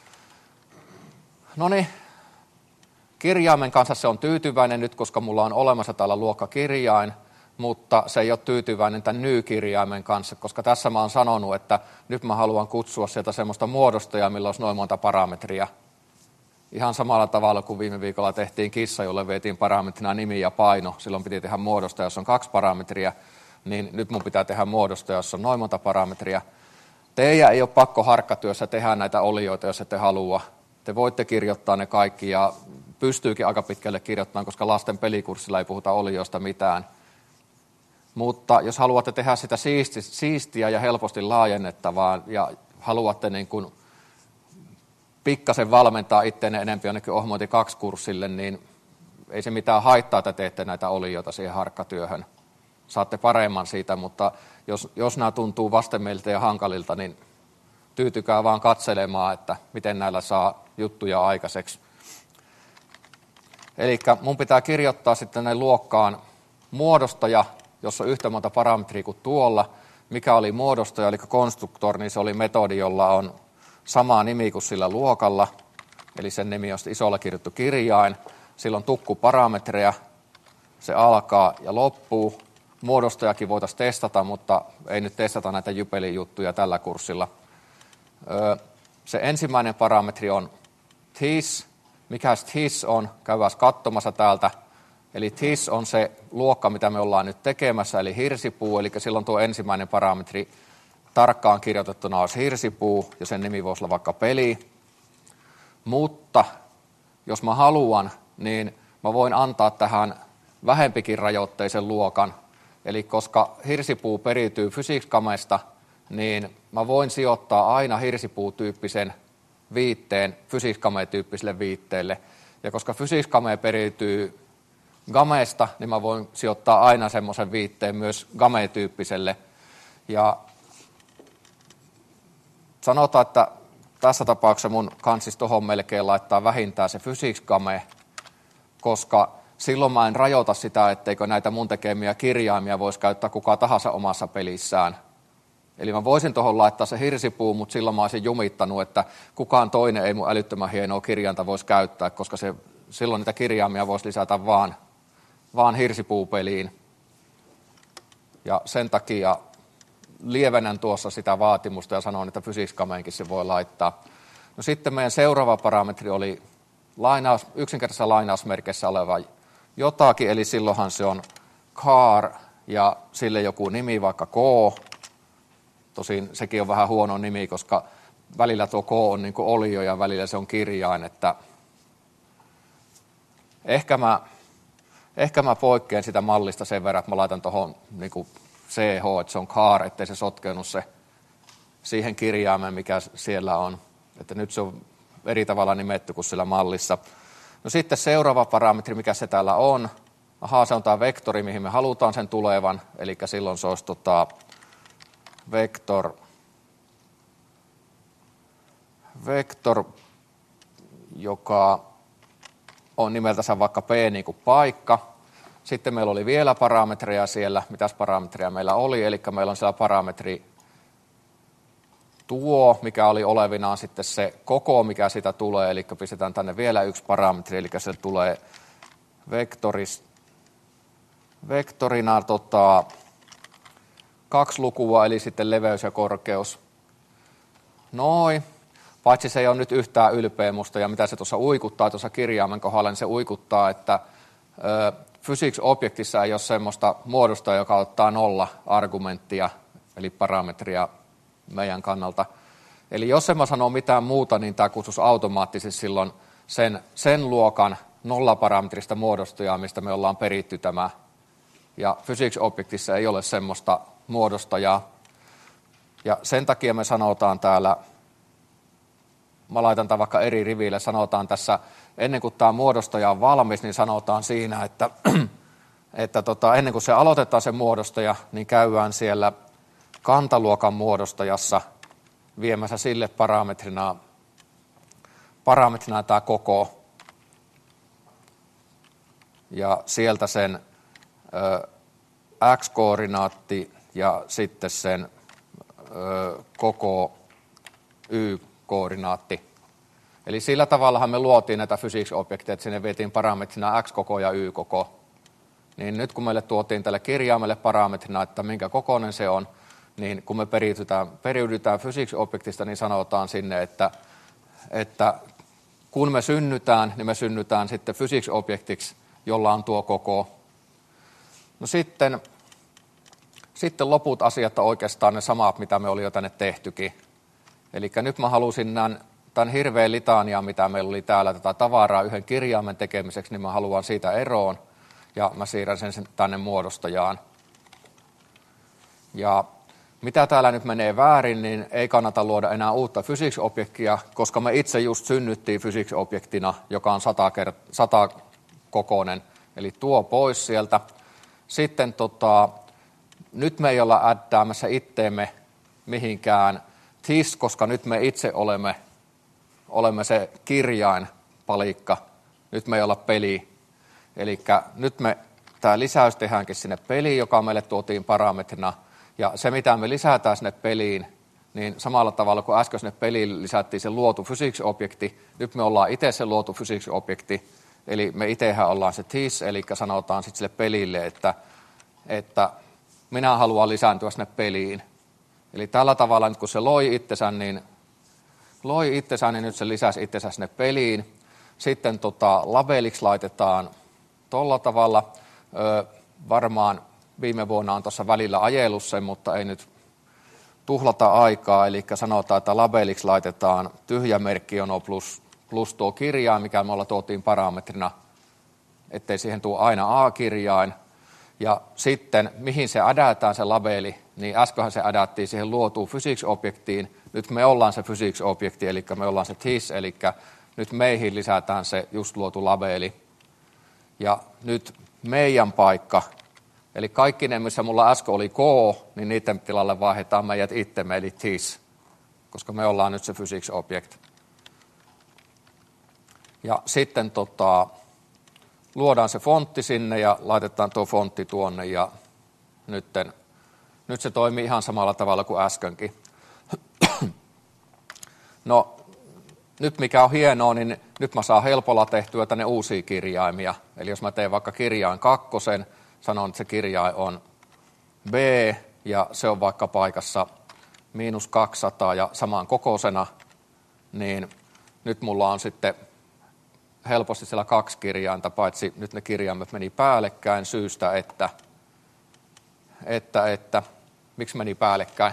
No niin, kirjaimen kanssa se on tyytyväinen nyt, koska mulla on olemassa täällä luokkakirjain, mutta se ei ole tyytyväinen tämän ny-kirjaimen kanssa, koska tässä mä oon sanonut, että nyt mä haluan kutsua sieltä semmoista muodostajaa, millä olisi noin monta parametria. Ihan samalla tavalla kuin viime viikolla tehtiin kissa, jolle vietiin parametrina nimi ja paino. Silloin piti tehdä muodostaja, jossa on 2 parametria, niin nyt mun pitää tehdä muodostaja, jossa on noin monta parametria. Teidän ei ole pakko harkkatyössä tehdä näitä olioita, jos ette halua. Te voitte kirjoittaa ne kaikki ja pystyykin aika pitkälle kirjoittamaan, koska lasten pelikurssilla ei puhuta olioista mitään. Mutta jos haluatte tehdä sitä siistiä ja helposti laajennettavaa ja haluatte niin kuin pikkasen valmentaa itseänne enemmän jonnekin Ohmoiti 2-kurssille, niin ei se mitään haittaa, että teette näitä olioita siihen harkkatyöhön. Saatte paremman siitä, mutta jos nämä tuntuu vastenmieliltä ja hankalilta, niin tyytykää vaan katselemaan, että miten näillä saa juttuja aikaiseksi. Eli mun pitää kirjoittaa sitten näin luokkaan muodostaja, jossa on yhtä monta parametria kuin tuolla. Mikä oli muodostaja, eli konstruktor, niin se oli metodi, jolla on sama nimi kuin sillä luokalla. Eli sen nimi on isolla kirjoittu kirjain. Sillä on tukku parametreja, se alkaa ja loppuu. Muodostajakin voitaisiin testata, mutta ei nyt testata näitä jypelijuttuja tällä kurssilla. Se ensimmäinen parametri on this. Mikä this on? Käydään katsomassa täältä. Eli this on se luokka, mitä me ollaan nyt tekemässä, eli hirsipuu. Eli silloin tuo ensimmäinen parametri tarkkaan kirjoitettuna olisi hirsipuu, ja sen nimi voisi olla vaikka peli. Mutta jos mä haluan, niin mä voin antaa tähän vähempikin rajoitteisen luokan. Eli koska hirsipuu periytyy fysiikskamesta, niin mä voin sijoittaa aina hirsipuutyyppisen viitteen fysiikskameen-tyyppiselle viitteelle. Ja koska fysiikskamee periytyy gameesta, niin mä voin sijoittaa aina semmoisen viitteen myös game-tyyppiselle. Ja sanotaan, että tässä tapauksessa mun kansis tuohon melkein laittaa vähintään se fysiiksgame, koska silloin mä en rajoita sitä, etteikö näitä mun tekemiä kirjaimia voisi käyttää kuka tahansa omassa pelissään. Eli mä voisin tuohon laittaa se hirsipuu, mutta silloin mä olisin jumittanut, että kukaan toinen ei mun älyttömän hienoa kirjainta voisi käyttää, koska silloin niitä kirjaimia voisi lisätä vaan hirsipuupeliin. Ja sen takia lievennän tuossa sitä vaatimusta ja sanon, että fysiikskameenkin se voi laittaa. No sitten meidän seuraava parametri oli yksinkertaisessa lainausmerkissä oleva jotakin, eli silloinhan se on car ja sille joku nimi, vaikka K. Tosin sekin on vähän huono nimi, koska välillä tuo K on niin kuin olio ja välillä se on kirjain, että ehkä mä poikkean sitä mallista sen verran, että mä laitan tuohon niin kuin CH, että se on car, ettei se sotkeenut se siihen kirjaimeen, mikä siellä on. Että nyt se on eri tavalla nimetty kuin sillä mallissa. No sitten seuraava parametri, mikä se täällä on. Se on tämä vektori, mihin me halutaan sen tulevan. Eli silloin se olisi vektor, joka on nimeltänsä vaikka p niin kuin paikka. Sitten meillä oli vielä parametreja siellä. Mitäs parametreja meillä oli? Eli meillä on siellä parametri tuo, mikä oli olevinaan sitten se koko, mikä sitä tulee. Eli pistetään tänne vielä yksi parametri, eli se tulee vektorina 2 lukua, eli sitten leveys ja korkeus. Noin. Paitsi se ei ole nyt yhtään ylpeä musta, ja mitä se tuossa uikuttaa tuossa kirjaimen kohdalla, niin se uikuttaa, että physics-objektissa ei ole semmoista muodosta, joka ottaa 0 argumenttia, eli parametria meidän kannalta. Eli jos en mä sano mitään muuta, niin tämä kutsuisi automaattisesti silloin sen luokan 0-parametrista muodostajaa, mistä me ollaan peritty tämä. Ja physics-objektissa ei ole semmoista muodostajaa. Ja sen takia me sanotaan täällä, mä laitan tämän vaikka eri riville, sanotaan tässä, ennen kuin tämä muodostaja on valmis, niin sanotaan siinä, että ennen kuin se aloitetaan se muodostaja, niin käydään siellä kantaluokan muodostajassa viemässä sille parametrina tämä koko. Ja sieltä sen x-koordinaatti ja sitten sen koko y-koordinaatti. Eli sillä tavallahan me luotiin näitä physics-objekteja, että sinne vietiin parametrina x-koko ja y-koko. Niin nyt kun meille tuotiin tälle kirjaimelle parametrina, että minkä kokoinen se on, niin kun me periydytään physics-objektista, niin sanotaan sinne, että kun me synnytään, niin me synnytään sitten physics-objektiksi, jolla on tuo koko. No sitten loput asiat on oikeastaan ne samat, mitä me oli jo tänne tehtykin. Eli nyt mä halusin tämän hirveän litanian, mitä meillä oli täällä tätä tavaraa yhden kirjaimen tekemiseksi, niin mä haluan siitä eroon ja mä siirrän sen tänne muodostajaan. Ja mitä täällä nyt menee väärin, niin ei kannata luoda enää uutta physics-objektia, koska me itse just synnyttiin physics-objektina, joka on 100 kokoinen, eli tuo pois sieltä. Sitten nyt me ei olla äddäämässä itteemme mihinkään TIS, koska nyt me itse olemme se kirjainpalikka, nyt me ei olla peli. Eli nyt me tämä lisäys tehdäänkin sinne peliin, joka meille tuotiin parametrina, ja se mitä me lisätään sinne peliin, niin samalla tavalla kuin äsken sinne peliin lisättiin se luotu physics-objekti, nyt me ollaan itse se luotu physics-objekti, eli me itsehän ollaan se TIS, eli sanotaan sitten sille pelille, että minä haluan lisääntyä sinne peliin. Eli tällä tavalla, nyt kun se loi itsensä, niin nyt se lisäsi itsensä sinne peliin. Sitten labeliksi laitetaan tuolla tavalla. Varmaan viime vuonna on tuossa välillä ajellut sen, mutta ei nyt tuhlata aikaa. Eli sanotaan, että labeliksi laitetaan tyhjä merkkiono plus tuo kirjain, mikä me ollaan tuotiin parametrina, ettei siihen tule aina A-kirjain. Ja sitten, mihin se ädätään se labeli, niin äskenhän se ädättiin siihen luotuun physics-objektiin. Nyt me ollaan se physics-objekti, eli me ollaan se TIS, eli nyt meihin lisätään se just luotu labeli. Ja nyt meidän paikka, eli kaikki ne, missä mulla äsken oli K, niin niiden tilalle vaihdetaan meidät itsemme, eli TIS, koska me ollaan nyt se physics-objekt. Ja sitten luodaan se fontti sinne ja laitetaan tuo fontti tuonne ja nyt se toimii ihan samalla tavalla kuin äskenkin. No nyt mikä on hienoa, niin nyt mä saan helpolla tehtyä tänne uusia kirjaimia. Eli jos mä teen vaikka kirjain 2, sanon, että se kirjain on B ja se on vaikka paikassa -200 ja saman kokoisena, niin nyt mulla on sitten helposti siellä 2 kirjainta, paitsi nyt ne kirjaimet meni päällekkäin syystä, että miksi meni päällekkäin?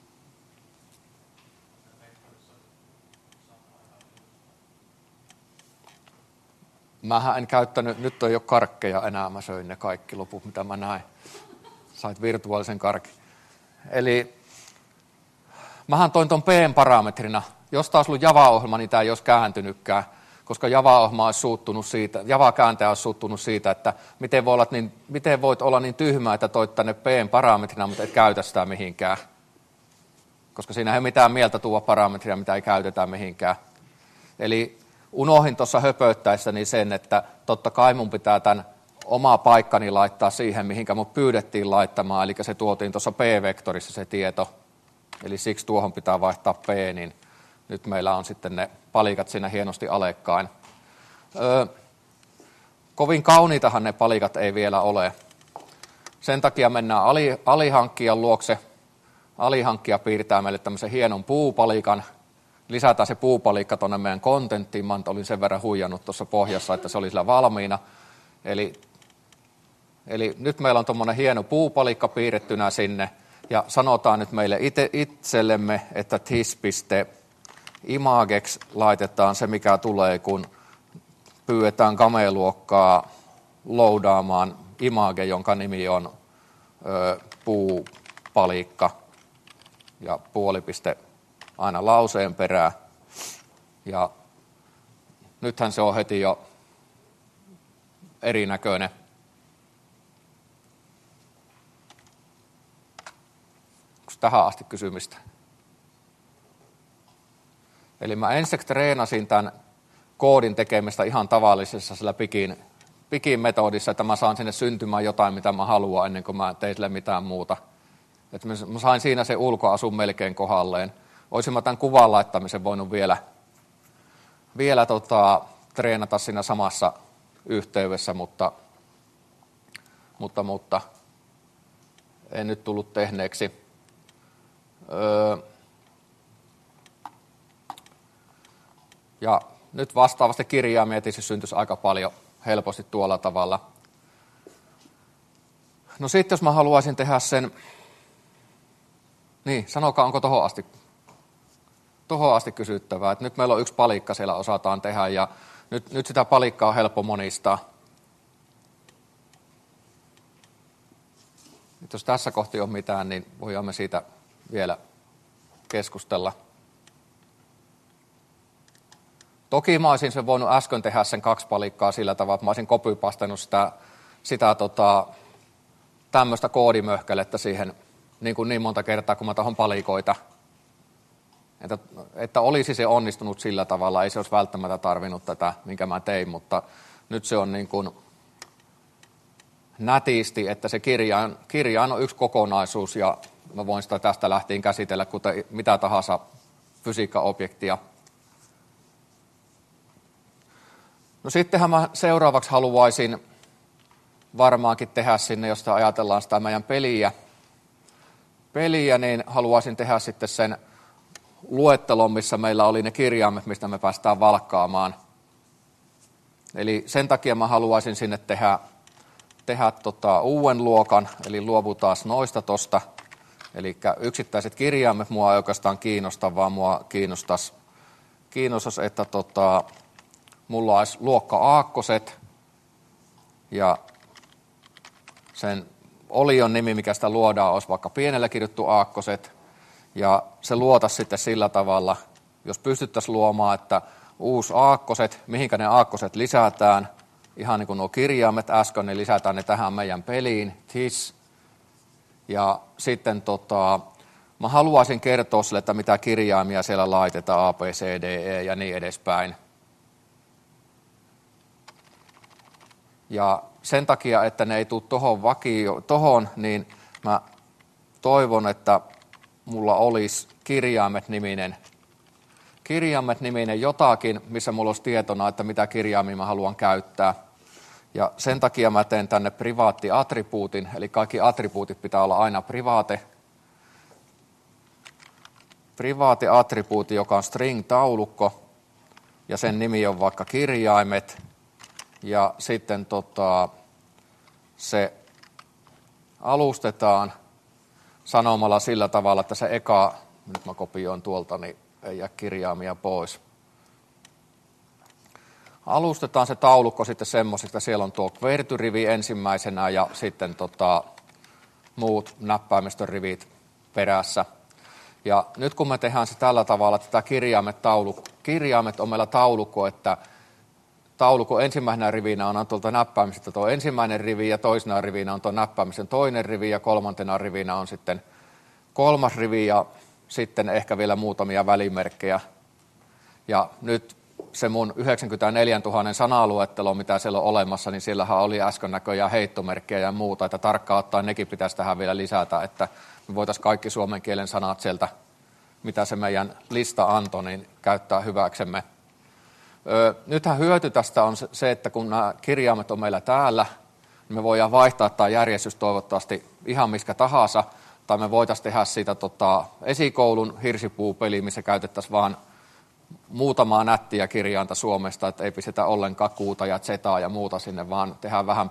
Mähän en käyttänyt, nyt ei ole karkkeja enää, mä söin ne kaikki loput, mitä mä näin. Sait virtuaalisen karkin. Eli mähän toin ton P-parametrina. Jos taas ollut Java-ohjelma, niin tämä ei olisi kääntynytkään, koska Java-ohjelma olisi suuttunut siitä, Java-kääntäjä olisi suuttunut siitä, että miten voit olla niin tyhmä, että toit tänne P-parametrina, mutta et käytä sitä mihinkään. Koska siinä ei ole mitään mieltä tuoda parametria, mitä ei käytetä mihinkään. Eli unohdin tuossa höpöttäessäni sen, että totta kai mun pitää tämän oma paikkani laittaa siihen, mihinkä mut pyydettiin laittamaan, eli se tuotiin tuossa P-vektorissa se tieto. Eli siksi tuohon pitää vaihtaa P, niin nyt meillä on sitten ne palikat siinä hienosti alekkain. Kovin kauniitahan ne palikat ei vielä ole. Sen takia mennään alihankkijan luokse. Alihankkija piirtää meille tämmöisen hienon puupalikan. Lisätään se puupalikka tuonne meidän kontenttiin. Mä olin sen verran huijannut tuossa pohjassa, että se oli sillä valmiina. Eli nyt meillä on tuommoinen hieno puupalikka piirrettynä sinne. Ja sanotaan nyt meille itsellemme, että tis.imageksi laitetaan se, mikä tulee, kun pyydetään Game-luokkaa loadaamaan image, jonka nimi on puupalikka. Ja puolipiste aina lauseen perään. Ja nythän se on heti jo erinäköinen. tähän asti kysymistä? Eli mä ensiksi treenasin tämän koodin tekemistä ihan tavallisessa sillä pikin metodissa, että mä saan sinne syntymään jotain, mitä mä haluan, ennen kuin mä tein sille mitään muuta. Että mä sain siinä se ulkoasun melkein kohdalleen. Olisin mä tämän kuvan laittamisen voinut vielä treenata siinä samassa yhteydessä, mutta en nyt tullut tehneeksi. Ja nyt vastaavasti kirjaimia tietysti syntyisi aika paljon helposti tuolla tavalla. No sitten jos mä haluaisin tehdä sen, niin sanokaa onko tohon asti kysyttävää, että nyt meillä on yksi palikka siellä osataan tehdä ja nyt sitä palikkaa on helppo monistaa. Nyt jos tässä kohti on mitään, niin voidaan me siitä vielä keskustella. Toki mä olisin sen voinut äsken tehdä sen 2 palikkaa sillä tavalla, että mä olisin copypastanut sitä tämmöistä koodimöhkälettä siihen niin monta kertaa, kun mä tahon palikoita. Että olisi se onnistunut sillä tavalla, ei se olisi välttämättä tarvinnut tätä, minkä mä tein, mutta nyt se on niin kuin nätisti, että se kirjain on yksi kokonaisuus ja mä voin sitä tästä lähtien käsitellä, kuten mitä tahansa fysiikkaobjektia. No sittenhän mä seuraavaksi haluaisin varmaankin tehdä sinne, jos ajatellaan sitä meidän peliä, niin haluaisin tehdä sitten sen luettelon, missä meillä oli ne kirjaimet, mistä me päästään valkkaamaan. Eli sen takia mä haluaisin sinne tehdä uuden luokan, eli luovutaan noista tosta. Eli yksittäiset kirjaimet mua ei oikeastaan kiinnosta, vaan mua kiinnostaisi, että mulla olisi luokka aakkoset ja sen olion nimi, mikä sitä luodaan, olisi vaikka pienellä kirjoittu aakkoset. Ja se luotaisi sitten sillä tavalla, jos pystyttäisiin luomaan, että uusi aakkoset, mihinkä ne aakkoset lisätään, ihan niin kuin nuo kirjaimet äsken, niin lisätään ne tähän meidän peliin, this. Ja sitten mä haluaisin kertoa sille, että mitä kirjaimia siellä laitetaan, A, B, C, D, E ja niin edespäin. Ja sen takia, että ne ei tule tohon, niin mä toivon, että mulla olisi kirjaimet-niminen jotakin, missä mulla olisi tietona, että mitä kirjaimia mä haluan käyttää. Ja sen takia mä teen tänne privaatti-attribuutin, eli kaikki attribuutit pitää olla aina privaatti-attribuutti, joka on string-taulukko, ja sen nimi on vaikka kirjaimet, ja sitten se alustetaan sanomalla sillä tavalla, että se nyt mä kopioin tuolta, niin ei jää kirjaimia pois. Alustetaan se taulukko sitten semmoisesta, että siellä on tuo kvertyrivi ensimmäisenä ja sitten muut näppäimistön rivit perässä. Ja nyt kun me tehdään se tällä tavalla, että tämä kirjaimet on meillä taulukko, että taulukon ensimmäisenä rivinä on tuolta näppäimistä tuo ensimmäinen rivi ja toisena rivinä on tuo näppäimisen toinen rivi ja kolmantena rivinä on sitten 3. rivi ja sitten ehkä vielä muutamia välimerkkejä. Ja nyt se mun 94 000 sanaluettelo, mitä siellä on olemassa, niin siellähän oli äsken näköjään heittomerkkejä ja muuta, että tarkkaan ottaen nekin pitäisi tähän vielä lisätä, että me voitaisiin kaikki suomen kielen sanat sieltä, mitä se meidän lista antoi, niin käyttää hyväksemme. Nythän hyöty tästä on se, että kun nämä kirjaimet on meillä täällä, niin me voidaan vaihtaa tämä järjestys toivottavasti ihan miskä tahansa, tai me voitaisiin tehdä siitä esikoulun hirsipuupeli, missä käytettäisiin vaan muutamaa nättiä kirjainta Suomesta, että ei pistetä ollenkaan kuuta ja zetaa ja muuta sinne, vaan tehdään vähän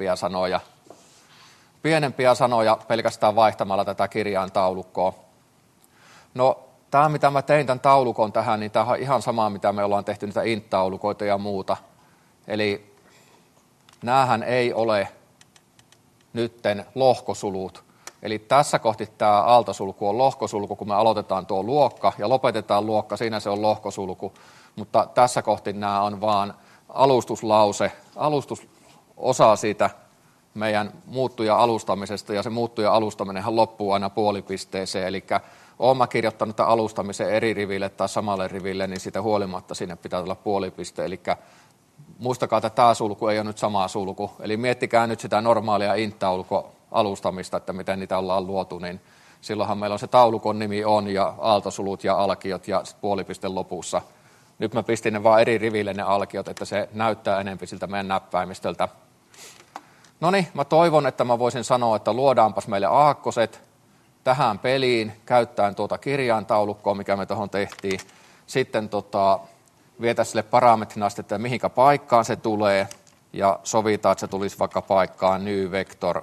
pienempiä sanoja pelkästään vaihtamalla tätä kirjaintaulukkoa. No, tämä mitä mä tein tämän taulukon tähän, niin tämä on ihan sama, mitä me ollaan tehty niitä int-taulukoita ja muuta. Eli näähän ei ole nytten lohkosulut. Eli tässä kohti tämä aaltosulku on lohkosulku, kun me aloitetaan tuo luokka ja lopetetaan luokka, siinä se on lohkosulku. Mutta tässä kohti nämä on vaan alustuslause, alustusosa siitä meidän muuttuja-alustamisesta, ja se muuttuja-alustaminenhan loppuu aina puolipisteeseen, eli olen mä kirjoittanut tämän alustamisen eri riville tai samalle riville, niin siitä huolimatta sinne pitää tulla puolipiste, eli muistakaa, että tämä sulku ei ole nyt sama sulku, eli miettikää nyt sitä normaalia int-taulukko-alustamista, että miten niitä ollaan luotu, niin silloinhan meillä on se taulukon nimi on ja aaltosulut ja alkiot ja puolipiste lopussa. Nyt mä pistin ne vaan eri riville ne alkiot, että se näyttää enemmän siltä meidän näppäimistöltä. No niin, mä toivon, että mä voisin sanoa, että luodaanpas meille aakkoset tähän peliin, käyttäen tuota kirjaintaulukkoa, mikä me tuohon tehtiin. Sitten vietäisiin sille parametrin asti, että mihinkä paikkaan se tulee, ja sovitaan, että se tulisi vaikka paikkaan new vector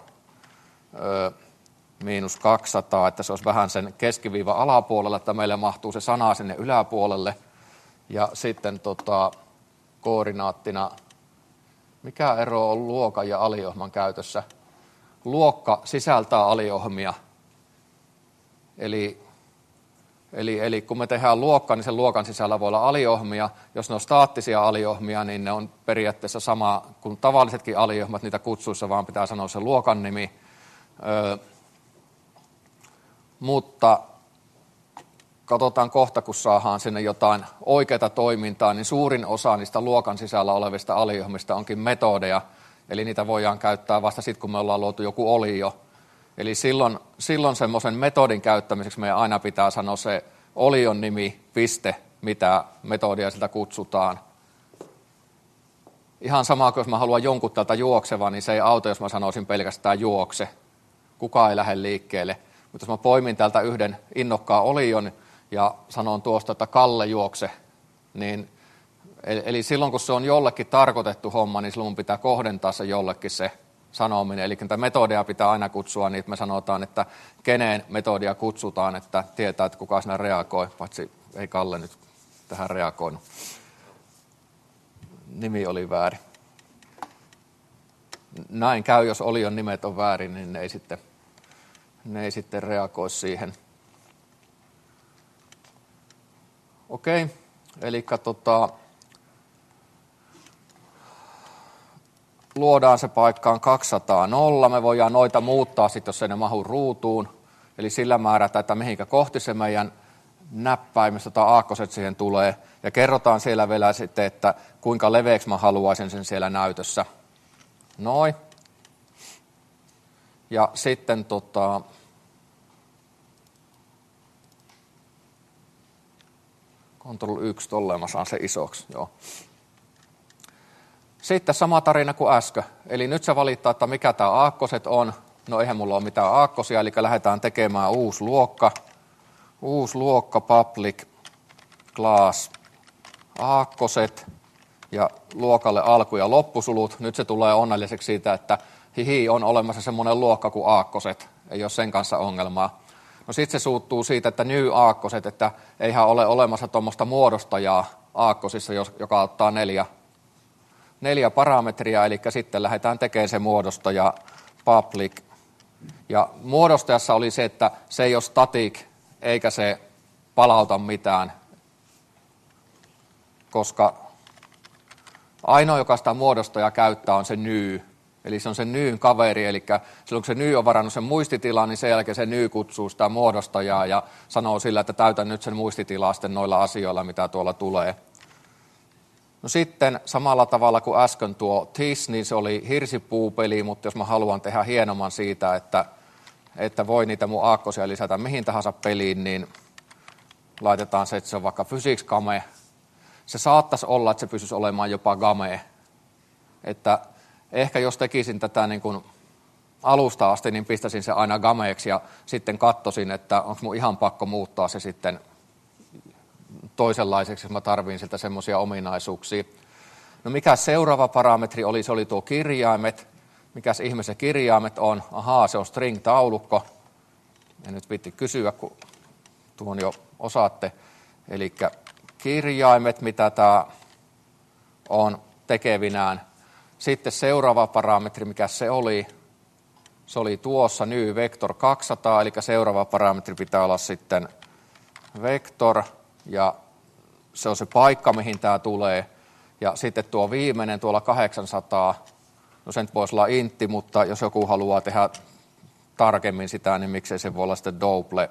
-200, että se olisi vähän sen keskiviivan alapuolella, että meille mahtuu se sana sinne yläpuolelle. Ja sitten koordinaattina, mikä ero on luokan ja aliohjelman käytössä? Luokka sisältää aliohjelmia. Eli kun me tehdään luokka, niin sen luokan sisällä voi olla aliohjelmia. Jos ne on staattisia aliohjelmia, niin ne on periaatteessa sama kuin tavallisetkin aliohjelmat, niitä kutsuissa vaan pitää sanoa se luokan nimi. Mutta katsotaan kohta, kun saadaan sinne jotain oikeaa toimintaa, niin suurin osa niistä luokan sisällä olevista aliohjelmista onkin metodeja, eli niitä voidaan käyttää vasta sitten, kun me ollaan luotu joku olio. Eli silloin semmoisen metodin käyttämiseksi meidän aina pitää sanoa se olion nimi, piste, mitä metodia siltä kutsutaan. Ihan sama kuin jos mä haluan jonkun tältä juoksevan, niin se ei auta, jos mä sanoisin pelkästään juokse. Kukaan ei lähde liikkeelle. Mutta jos mä poimin täältä yhden innokkaan olion ja sanon tuosta, että Kalle juokse, niin eli silloin kun se on jollekin tarkoitettu homma, niin silloin mun pitää kohdentaa se jollekin se sanominen. Eli tätä metodia pitää aina kutsua, niin me sanotaan, että keneen metodia kutsutaan, että tietää, että kuka siinä reagoi, paitsi ei Kalle nyt tähän reagoinut. Nimi oli väärin. Näin käy, jos olion nimet on väärin, niin ne ei sitten reagoi siihen. Okei, eli luodaan se paikkaan 200.0. Me voidaan noita muuttaa sitten, jos ei ne mahu ruutuun. Eli sillä määrätä, että mihinkä kohti se meidän näppäimistä tai aakkoset siihen tulee. Ja kerrotaan siellä vielä sitten, että kuinka leveäksi mä haluaisin sen siellä näytössä. Noin. Ja sitten Ctrl 1, tolleen mä saan se isoksi. Joo. Sitten sama tarina kuin äsken. Eli nyt se valittaa, että mikä tämä aakkoset on. No eihän mulla ole mitään aakkosia, eli lähdetään tekemään uusi luokka. Uusi luokka, public class aakkoset ja luokalle alku- ja loppusulut. Nyt se tulee onnelliseksi siitä, että on olemassa semmoinen luokka kuin aakkoset. Ei ole sen kanssa ongelmaa. No sitten se suuttuu siitä, että new aakkoset, että eihän ole olemassa tuommoista muodostajaa aakkosissa, joka ottaa neljä parametria, eli sitten lähdetään tekemään se muodostaja public. Ja muodostajassa oli se, että se ei ole static, eikä se palauta mitään, koska ainoa, joka sitä muodostajaa käyttää, on se new. Eli se on se nyn kaveri, eli silloin kun se ny on varannut sen muistitilan, niin sen jälkeen se ny kutsuu sitä muodostajaa ja sanoo sillä, että täytän nyt sen muistitilaa sitten noilla asioilla, mitä tuolla tulee. No sitten samalla tavalla kuin äsken tuo this, niin se oli hirsipuupeli, mutta jos mä haluan tehdä hienomman siitä, että voi niitä mun aakkosia lisätä mihin tahansa peliin, niin laitetaan se, että se on vaikka physics game. Se saattaisi olla, että se pystyisi olemaan jopa game. Että ehkä jos tekisin tätä niin kuin alusta asti, niin pistäisin se aina gameeksi ja sitten katsoisin, että onko mun ihan pakko muuttaa se sitten toisenlaiseksi, jos mä tarviin siltä semmoisia ominaisuuksia. No mikä seuraava parametri oli? Se oli tuo kirjaimet. Mikäs ihme se kirjaimet on? Ahaa, se on string-taulukko. En nyt viitti kysyä, kun tuon jo osaatte. Eli kirjaimet, mitä tämä on tekevinään. Sitten seuraava parametri, mikä se oli tuossa new vector 200, eli seuraava parametri pitää olla sitten vector, ja se on se paikka, mihin tämä tulee. Ja sitten tuo viimeinen tuolla 800, No se nyt voisi olla intti, mutta jos joku haluaa tehdä tarkemmin sitä, niin miksei se voi olla sitten double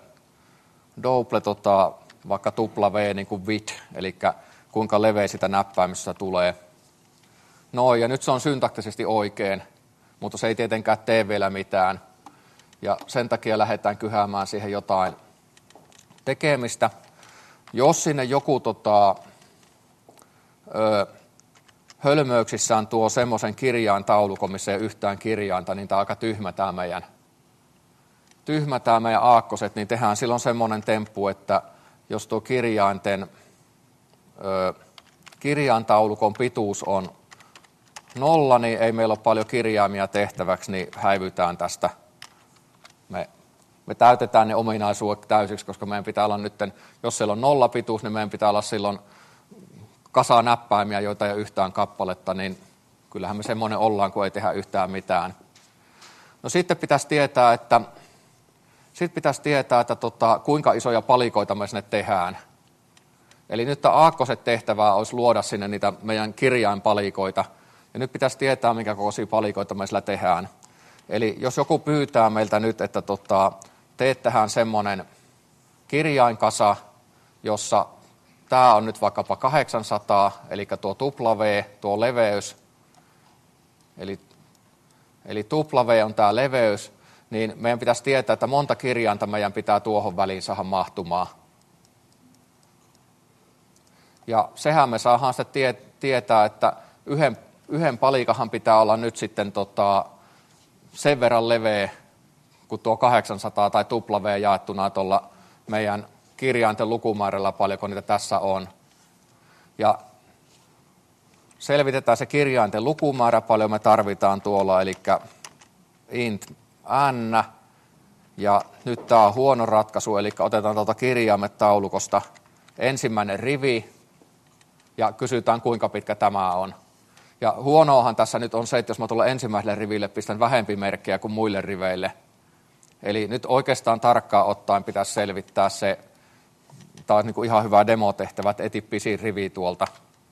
vaikka tupla V niin kuin width, eli kuinka leveä sitä näppäimistä tulee. No ja nyt se on syntaktisesti oikein, mutta se ei tietenkään tee vielä mitään. Ja sen takia lähdetään kyhäämään siihen jotain tekemistä. Jos sinne joku hölmöyksissään tuo semmoisen kirjaintaulukon, missä ei ole yhtään kirjainta, niin tämä on aika tyhmä tämä meidän aakkoset, niin tehdään silloin semmoinen temppu, että jos tuo kirjaintaulukon pituus on 0, niin ei meillä ole paljon kirjaimia tehtäväksi, niin häivytään tästä. Me täytetään ne ominaisuudet täysiksi, koska meidän pitää olla nyt, jos siellä on 0 pituus, niin meidän pitää olla silloin kasa näppäimiä, joita ei ole yhtään kappaletta, niin kyllähän me semmoinen ollaan, kun ei tehdä yhtään mitään. No sitten pitäisi tietää, että kuinka isoja palikoita me sinne tehdään. Eli nyt tämä aakkoset tehtävää olisi luoda sinne niitä meidän kirjainpalikoita. Ja nyt pitäisi tietää, minkä kokoisia palikoita me sillä tehdään. Eli jos joku pyytää meiltä nyt, että teet tähän semmoinen kirjainkasa, jossa tämä on nyt vaikkapa 800, eli tuo tupla V, tuo leveys, eli tupla V on tämä leveys, niin meidän pitäisi tietää, että monta kirjainta meidän pitää tuohon väliin saada mahtumaan. Ja sehän me saadaan sitten tietää, että yhden palikahan pitää olla nyt sitten sen verran leveä, kuin tuo 800 tai tupla V jaettuna tuolla meidän kirjainten lukumäärällä, paljonko niitä tässä on. Ja selvitetään se kirjainten lukumäärä, paljon me tarvitaan tuolla, eli int n, ja nyt tämä on huono ratkaisu, eli otetaan tuolta kirjaimet taulukosta ensimmäinen rivi, ja kysytään kuinka pitkä tämä on. Ja huonoahan tässä nyt on se, että jos mä tuolla ensimmäiselle riville pistän vähempi merkkejä kuin muille riveille. Eli nyt oikeastaan tarkkaan ottaen pitäisi selvittää se, tämä on niin kuin ihan hyvä demotehtävä, että eti pisin rivi tuolta.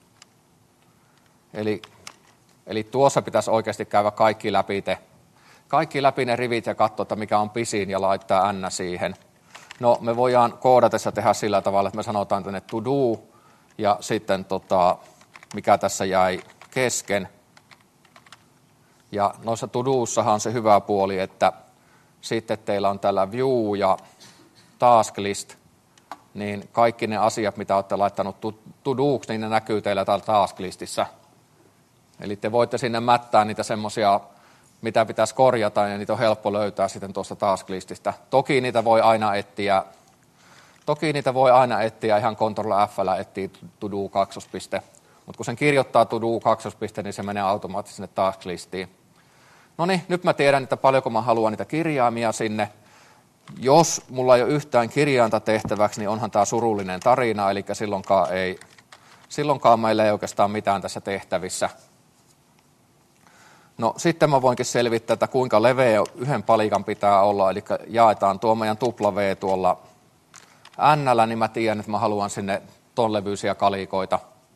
Eli tuossa pitäisi oikeasti käydä kaikki läpi ne rivit ja katsoa, että mikä on pisin ja laittaa n siihen. No me voidaan koodatessa tehdä sillä tavalla, että me sanotaan tänne to do ja sitten mikä tässä jäi kesken. Ja noissa to doussahan on se hyvä puoli, että sitten teillä on tällä view ja task list, niin kaikki ne asiat, mitä olette laittanut to do's, niin ne näkyy teillä täällä task listissä. Eli te voitte sinne mättää niitä semmoisia, mitä pitäisi korjata, ja niitä on helppo löytää sitten tuosta task lististä. Toki niitä voi aina etsiä ihan Ctrl F:llä etsiä to do 2. Mutta kun sen kirjoittaa to do 2, niin se menee automaattisesti sinne task listiin. No niin, nyt mä tiedän, että paljonko mä haluan niitä kirjaimia sinne. Jos mulla ei ole yhtään kirjainta tehtäväksi, niin onhan tämä surullinen tarina, eli silloinkaan meillä ei oikeastaan mitään tässä tehtävissä. No sitten mä voinkin selvittää, että kuinka leveä yhden palikan pitää olla, eli jaetaan tuo meidän tupla V tuolla n-llä, niin mä tiedän, että mä haluan sinne ton levyisiä kalikoita.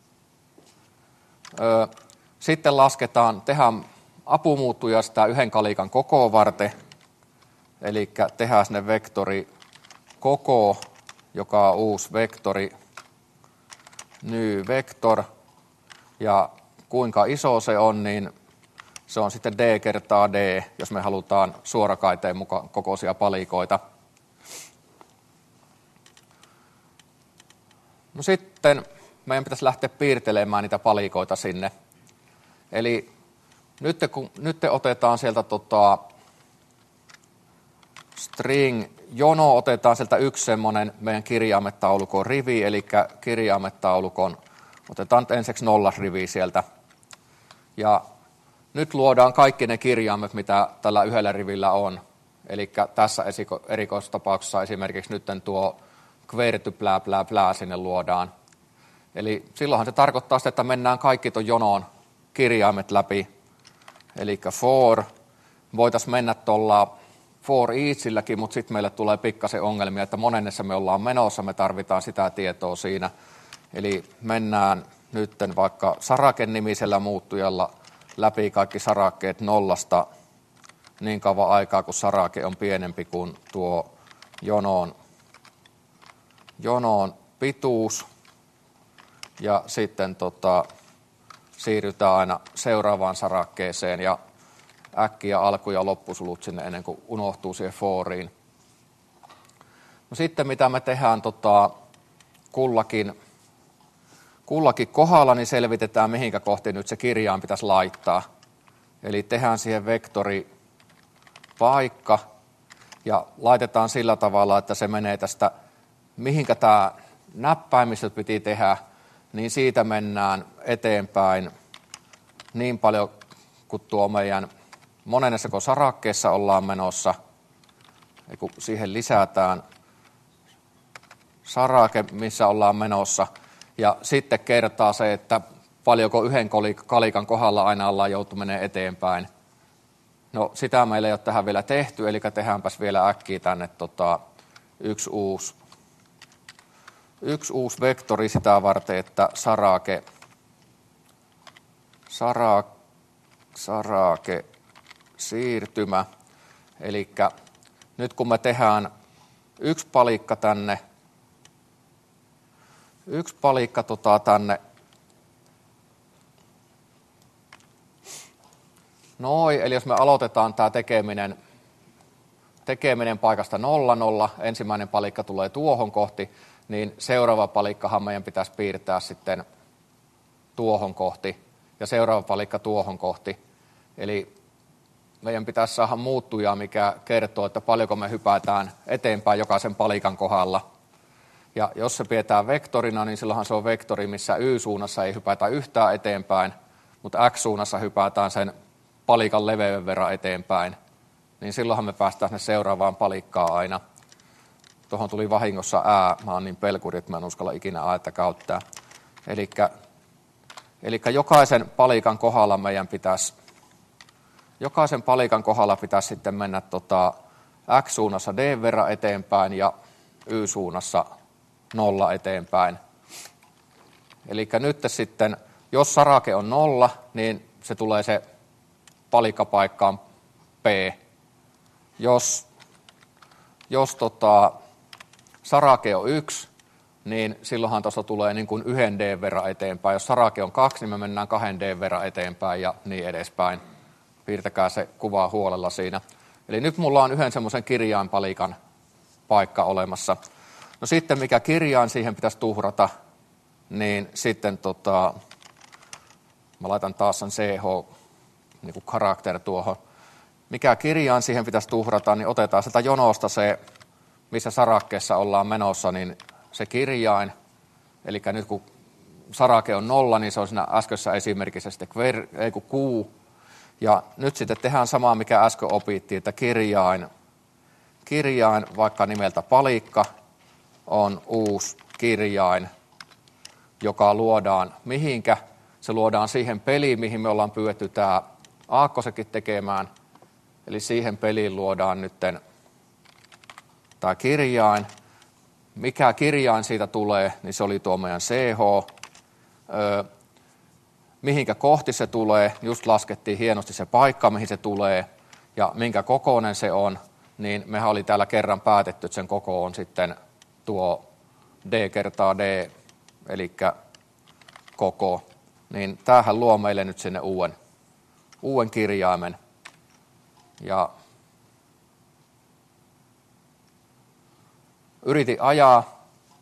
Sitten tehdään apumuuttuja sitä yhden kalikan kokoa varten, eli tehdään sinne vektori koko, joka on uusi vektori, new vector, ja kuinka iso se on, niin se on sitten d kertaa d, jos me halutaan suorakaiteen mukaan kokoisia palikoita. No sitten meidän pitäisi lähteä piirtelemään niitä palikoita sinne. Eli nyt otetaan sieltä string jono, otetaan sieltä yksi semmoinen meidän kirjaimetaulukon rivi, eli kirjaimetaulukon, otetaan ensiksi 0 rivi sieltä. Ja nyt luodaan kaikki ne kirjaimet, mitä tällä yhdellä rivillä on. Eli tässä erikoistapauksessa esimerkiksi nyt tuo query blää blää blää sinne luodaan. Eli silloinhan se tarkoittaa sitä, että mennään kaikki tuon jonon kirjaimet läpi. Eli for, voitaisiin mennä tuolla for eachilläkin, mutta sitten meille tulee pikkasen ongelmia, että monennessa me ollaan menossa, me tarvitaan sitä tietoa siinä. Eli mennään nyt vaikka Saraken nimisellä muuttujalla läpi kaikki sarakkeet nollasta niin kauan aikaa, kun sarake on pienempi kuin tuo jonon pituus. Ja sitten siirrytään aina seuraavaan sarakkeeseen ja äkkiä alku- ja loppusulut sinne ennen kuin unohtuu siihen foriin. No sitten mitä me tehdään kullakin kohdalla, niin selvitetään mihinkä kohti nyt se kirjain pitäisi laittaa. Eli tehdään siihen vektoripaikka ja laitetaan sillä tavalla, että se menee tästä, mihinkä tämä näppäimistö piti tehdä, niin siitä mennään eteenpäin niin paljon, kun tuo meidän monennessako sarakkeessa ollaan menossa, ja kun siihen lisätään sarake, missä ollaan menossa, ja sitten kertaa se, että paljonko yhden kalikan kohdalla aina ollaan joutu menemään eteenpäin. No sitä meillä ei ole tähän vielä tehty, eli tehdäänpäs vielä äkkiä tänne yksi uusi vektori sitä varten, että sarake siirtymä. Eli nyt kun me tehdään yksi palikka tänne, noin, eli jos me aloitetaan tämä tekeminen paikasta 0, 0, ensimmäinen palikka tulee tuohon kohti, niin seuraava palikkahan meidän pitäisi piirtää sitten tuohon kohti ja seuraava palikka tuohon kohti. Eli meidän pitäisi saada muuttujaa, mikä kertoo, että paljonko me hypätään eteenpäin jokaisen palikan kohdalla. Ja jos se pidetään vektorina, niin silloinhan se on vektori, missä y-suunnassa ei hypätä yhtään eteenpäin, mutta x-suunnassa hypätään sen palikan leveyden verran eteenpäin. Niin silloinhan me päästään sinne seuraavaan palikkaan aina. Tuohon tuli vahingossa ää, mä oon niin pelkuri, että mä en uskalla ikinä äätä käyttää. Eli jokaisen palikan kohdalla pitäisi sitten mennä x-suunnassa d verran eteenpäin ja y-suunnassa 0 eteenpäin. Eli nyt sitten, jos sarake on 0, niin se tulee se palikkapaikkaan P. Jos sarake on 1, niin silloinhan tuossa tulee niin kuin 1 d verran eteenpäin. Jos sarake on 2, niin me mennään 2 d verran eteenpäin ja niin edespäin. Piirtäkää se kuva huolella siinä. Eli nyt mulla on yhden semmoisen kirjainpalikan paikka olemassa. No sitten mikä kirjain siihen pitäisi tuhrata, niin sitten mä laitan taas sen CH niin kuin karakter tuohon. Mikä kirjain siihen pitäisi tuhrata, niin otetaan sieltä jonosta se, missä sarakkeessa ollaan menossa, niin se kirjain. Eli nyt kun sarake on 0, niin se on siinä äskeisessä esimerkissä sitten Q. Ja nyt sitten tehdään samaa, mikä äsken opittiin, että kirjain vaikka nimeltä palikka on uusi kirjain, joka luodaan mihinkä. Se luodaan siihen peliin, mihin me ollaan pyydetty tämä aakkosekin tekemään. Eli siihen peliin luodaan nyt tämä kirjain. Mikä kirjain siitä tulee, niin se oli tuo meidän CH. Mihinkä kohti se tulee, just laskettiin hienosti se paikka, mihin se tulee, ja minkä kokoinen se on, niin mehän oli täällä kerran päätetty, että sen koko on sitten tuo d kertaa d, eli koko. Niin tämähän luo meille nyt sinne uuden kirjaimen. Ja yritin ajaa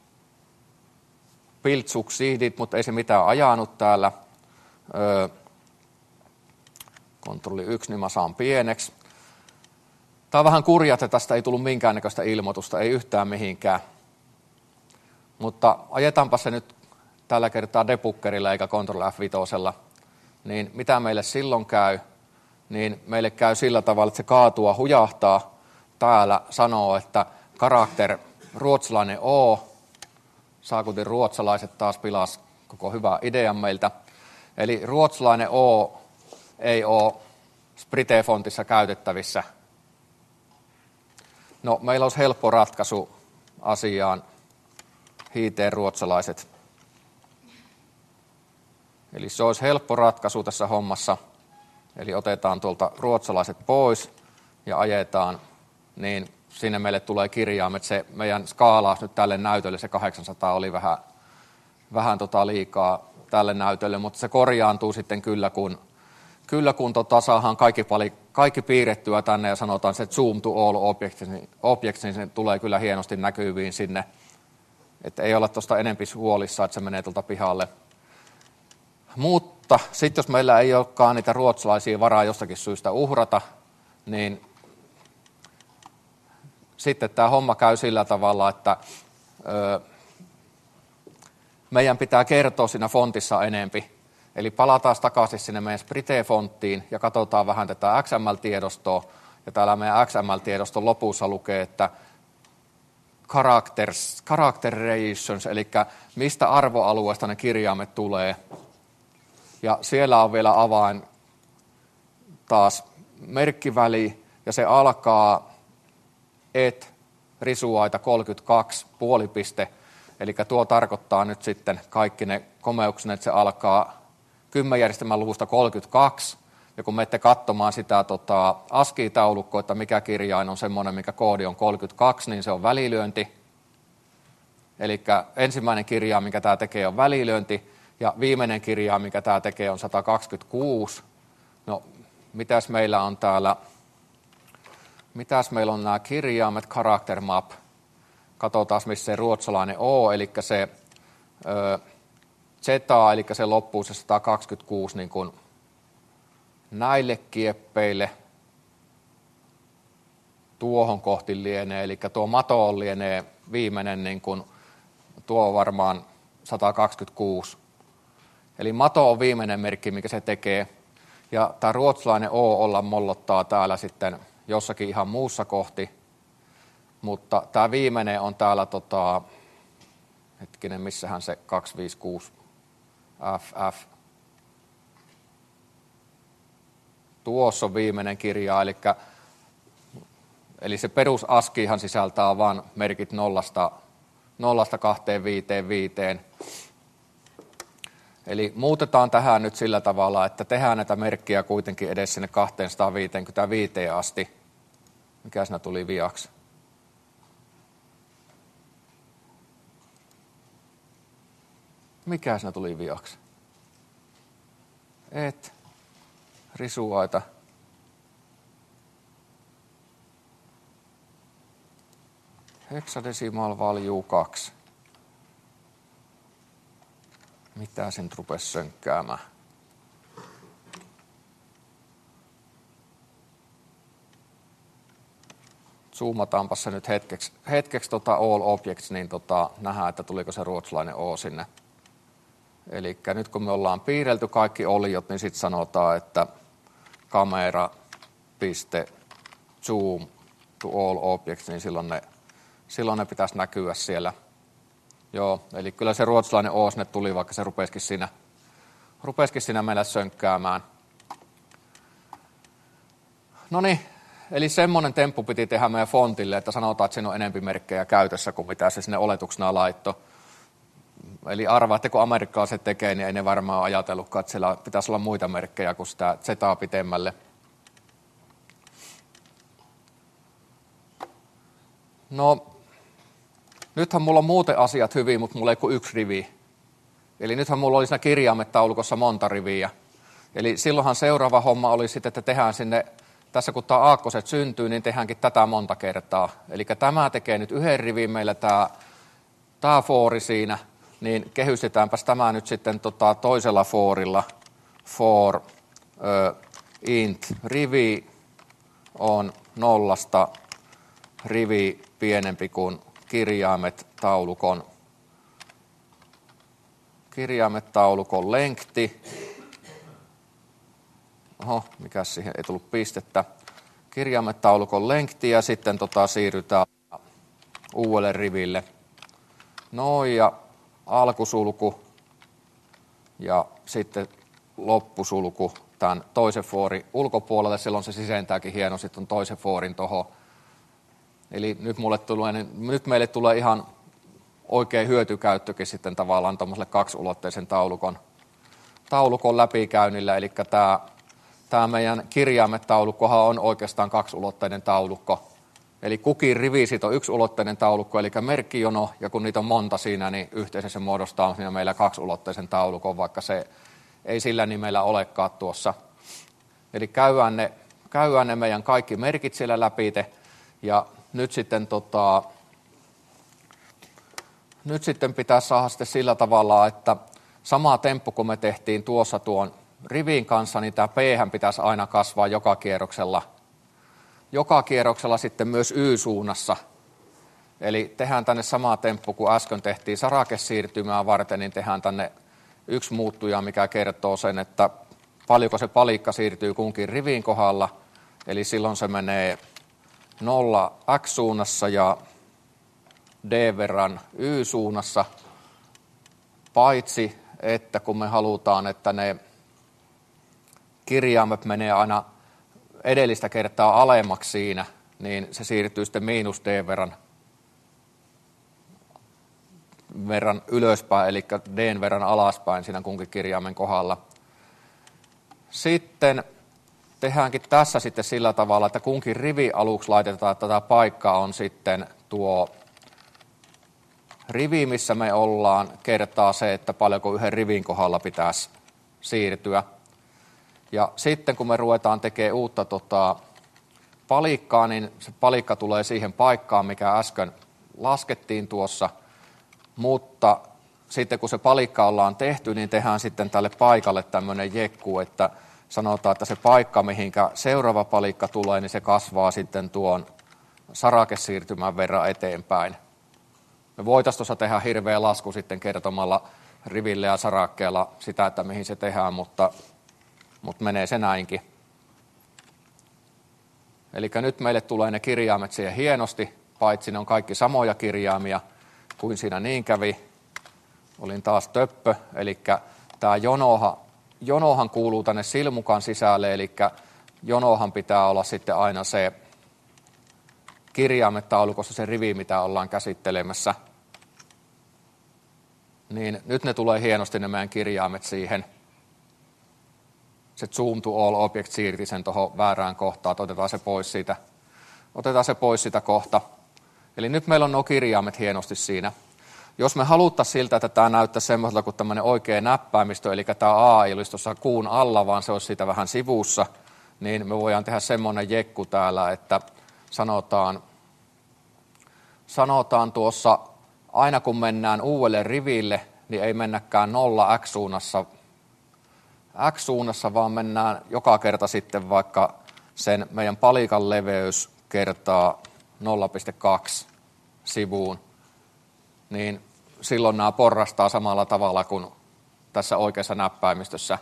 build succeeded, mutta ei se mitään ajanut täällä. Kontrolli 1, niin mä saan pieneksi. Tämä on vähän kurjaa, että tästä ei tullut minkäännäköistä ilmoitusta, ei yhtään mihinkään. Mutta ajetaanpa se nyt tällä kertaa debuggerilla eikä Ctrl F5. Niin mitä meille silloin käy? Niin meille käy sillä tavalla, että se kaatua hujahtaa. Täällä sanoo, että karakter ruotsalainen O. Saakutin ruotsalaiset taas pilas koko hyvä idean meiltä. Eli ruotsalainen O ei ole Sprite-fontissa käytettävissä. No, meillä olisi helppo ratkaisu asiaan hiiteen ruotsalaiset. Eli se olisi helppo ratkaisu tässä hommassa. Eli otetaan tuolta ruotsalaiset pois ja ajetaan, niin sinne meille tulee kirjaimet. Se meidän skaalaus nyt tälle näytölle, se 800 oli vähän liikaa tälle näytölle, mutta se korjaantuu sitten kyllä, kun saadaan kaikki piirrettyä tänne ja sanotaan se zoom to all objects, niin se tulee kyllä hienosti näkyviin sinne. Että ei olla tuosta enempi huolissaan, että se menee tuolta pihalle. Mutta sitten jos meillä ei olekaan niitä ruotsalaisia varaa jostakin syystä uhrata, niin sitten tämä homma käy sillä tavalla, että meidän pitää kertoa siinä fontissa enempi. Eli palataan takaisin sinne meidän Sprite-fonttiin ja katsotaan vähän tätä XML-tiedostoa. Ja täällä meidän XML-tiedoston lopussa lukee, että characterizations, eli mistä arvoalueesta ne kirjaimet tulee. Ja siellä on vielä avain taas merkkiväli, ja se alkaa risuaita 32 puolipiste. Eli tuo tarkoittaa nyt sitten kaikki ne komeuksenne, että se alkaa 10-järjestelmän luvusta 32. Ja kun menette katsomaan sitä ASCII-taulukkoa, että mikä kirjain on semmoinen, mikä koodi on 32, niin se on välilyönti. Eli ensimmäinen kirjain, mikä tämä tekee, on välilyönti. Ja viimeinen kirjain, mikä tämä tekee, on 126. No, mitäs meillä on täällä? Mitäs meillä on nämä kirjaimet? Character map. Katsotaan, missä se ruotsalainen O, eli se Z, eli se loppuu se 126 niin kuin näille kieppeille. Tuohon kohti lienee, eli tuo mato lienee viimeinen, niin kuin, tuo on varmaan 126. Eli mato on viimeinen merkki, mikä se tekee. Ja tämä ruotsalainen O olla mollottaa täällä sitten jossakin ihan muussa kohti. Mutta tämä viimeinen on täällä, hetkinen, missähän se 256 FF. Tuossa on viimeinen kirja, eli se perus ASCIIhan sisältää vain merkit 0-255. Eli muutetaan tähän nyt sillä tavalla, että tehdään näitä merkkiä kuitenkin edes sinne 255 asti. Mikä siinä tuli viaksi? Mikä siinä tuli viaksi? Risuaita. Hexadecimal value 2. Mitä sen rupesi sönkkäämään? Zoomataanpas se nyt hetkeksi all objects, niin nähdään, että tuliko se ruotsalainen O sinne. Eli nyt kun me ollaan piirrelty kaikki oliot, niin sitten sanotaan, että kamera.zoom to all objects, niin silloin ne pitäisi näkyä siellä. Joo, eli kyllä se ruotsalainen O sinne tuli, vaikka se rupesikin siinä meillä sönkkäämään. Noniin, eli semmoinen temppu piti tehdä meidän fontille, että sanotaan, että siinä on enempi merkkejä käytössä kuin mitä se sinne oletuksena laittoi. Eli arvaa, että kun amerikkalaiset tekee, niin ei ne varmaan ajatellutkaan, että siellä pitäisi olla muita merkkejä kuin sitä zetaa pitemmälle. No, nythän mulla on muuten asiat hyvin, mutta mulla ei kuin yksi rivi. Eli nythän mulla oli siinä kirjaimetaulukossa monta riviä. Eli silloinhan seuraava homma oli sitten, että tehdään sinne, tässä kun tämä aakkoset syntyy, niin tehdäänkin tätä monta kertaa. Eli tämä tekee nyt yhden rivin meillä tämä foori siinä. Niin kehystetäänpäs tämä nyt sitten toisella forilla. For int rivi on 0, rivi pienempi kuin kirjaimet-taulukon lengthi. Oho, mikäs siihen ei tullut pistettä. Kirjaimet-taulukon lengthi ja sitten siirrytään uudelle riville. Noin ja alkusulku ja sitten loppusulku tämän toisen foorin ulkopuolelle. Silloin se sisentääkin hieno sitten toisen foorin tuohon. Eli nyt meille tulee ihan oikein hyötykäyttökin sitten tavallaan tuommoiselle kaksiulotteisen taulukon läpikäynnillä. Eli tämä meidän kirjaimetaulukkohan on oikeastaan kaksiulotteinen taulukko. Eli kukin rivi siitä on yksiulotteinen taulukko, eli merkkijono, ja kun niitä on monta siinä, niin yhteensä se muodostaa siinä meillä kaksiulotteisen taulukon, vaikka se ei sillä nimellä olekaan tuossa. Eli käydään ne meidän kaikki merkit siellä läpi, ja nyt sitten pitää saada sitten sillä tavalla, että sama temppu, kun me tehtiin tuossa tuon rivin kanssa, niin tämä P-hän pitäisi aina kasvaa joka kierroksella. Joka kierroksella sitten myös Y-suunnassa. Eli tehdään tänne sama temppu, kun äsken tehtiin sarakesiirtymää varten, niin tehdään tänne yksi muuttuja, mikä kertoo sen, että paljonko se palikka siirtyy kunkin rivin kohdalla. Eli silloin se menee 0 X-suunnassa ja D verran Y-suunnassa, paitsi että kun me halutaan, että ne kirjaimet menee aina edellistä kertaa alemmaksi siinä, niin se siirtyy sitten miinus D verran ylöspäin, eli D:n verran alaspäin siinä kunkin kirjaimen kohdalla. Sitten tehdäänkin tässä sitten sillä tavalla, että kunkin rivi aluksi laitetaan, että tätä paikkaa on sitten tuo rivi, missä me ollaan, kertaa se, että paljonko yhden rivin kohdalla pitäisi siirtyä. Ja sitten kun me ruvetaan tekemään uutta palikkaa, niin se palikka tulee siihen paikkaan, mikä äsken laskettiin tuossa, mutta sitten kun se palikka ollaan tehty, niin tehdään sitten tälle paikalle tämmöinen jekku, että sanotaan, että se paikka, mihinkä seuraava palikka tulee, niin se kasvaa sitten tuon sarakesiirtymän verran eteenpäin. Me voitaisiin tuossa tehdä hirveä lasku sitten kertomalla riville ja sarakkeella sitä, että mihin se tehdään, mutta menee se näinkin. Eli nyt meille tulee ne kirjaimet siihen hienosti, paitsi ne on kaikki samoja kirjaimia kuin siinä niin kävi. Olin taas töppö, eli tämä jonohan kuuluu tänne silmukan sisälle, eli jonohan pitää olla sitten aina se kirjaimetaulukossa se rivi, mitä ollaan käsittelemässä. Niin nyt ne tulee hienosti ne meidän kirjaimet siihen. Se zoom to all object siirti sen tuohon väärään kohtaan, otetaan se pois siitä kohta. Eli nyt meillä on nuo kirjaimet hienosti siinä. Jos me haluttaisiin siltä, että tämä näyttäisi semmoiselta kuin tämmöinen oikea näppäimistö, eli tämä A ei olisi tuossa kuun alla, vaan se olisi siitä vähän sivussa, niin me voidaan tehdä semmoinen jekku täällä, että sanotaan tuossa, aina kun mennään uudelle riville, niin ei mennäkään 0 X-suunnassa, vaan mennään joka kerta sitten vaikka sen meidän palikan leveys kertaa 0,2 sivuun, niin silloin nämä porrastaa samalla tavalla kuin tässä oikeassa näppäimistössä.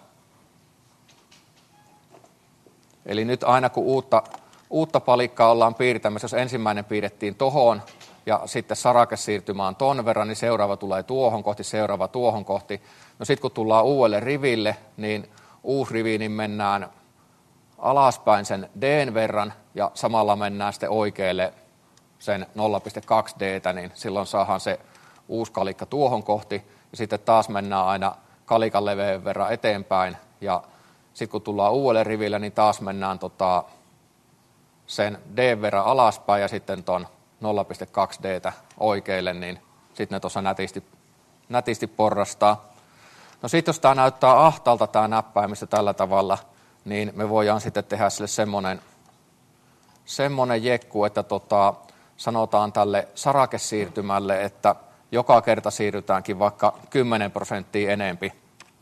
Eli nyt aina kun uutta palikkaa ollaan piirtämässä, jos ensimmäinen piirrettiin tohon ja sitten sarakesiirtymä on ton verran, niin seuraava tulee tuohon kohti, seuraava tuohon kohti. No sitten kun tullaan uudelle riville, niin uusi rivi, niin mennään alaspäin sen D:n verran ja samalla mennään sitten oikealle sen 0,2 D:tä, niin silloin saadaan se uusi kalikka tuohon kohti ja sitten taas mennään aina kalikan leveän verran eteenpäin ja sitten kun tullaan uudelle riville, niin taas mennään sen D:n verran alaspäin ja sitten ton 0,2 D:tä oikealle, niin sitten ne tuossa nätisti porrastaa. No sitten jos tämä näyttää ahtaalta tämä näppäimistö tällä tavalla, niin me voidaan sitten tehdä sille semmoinen jekku, että sanotaan tälle sarakesiirtymälle, että joka kerta siirrytäänkin vaikka 10% enempi.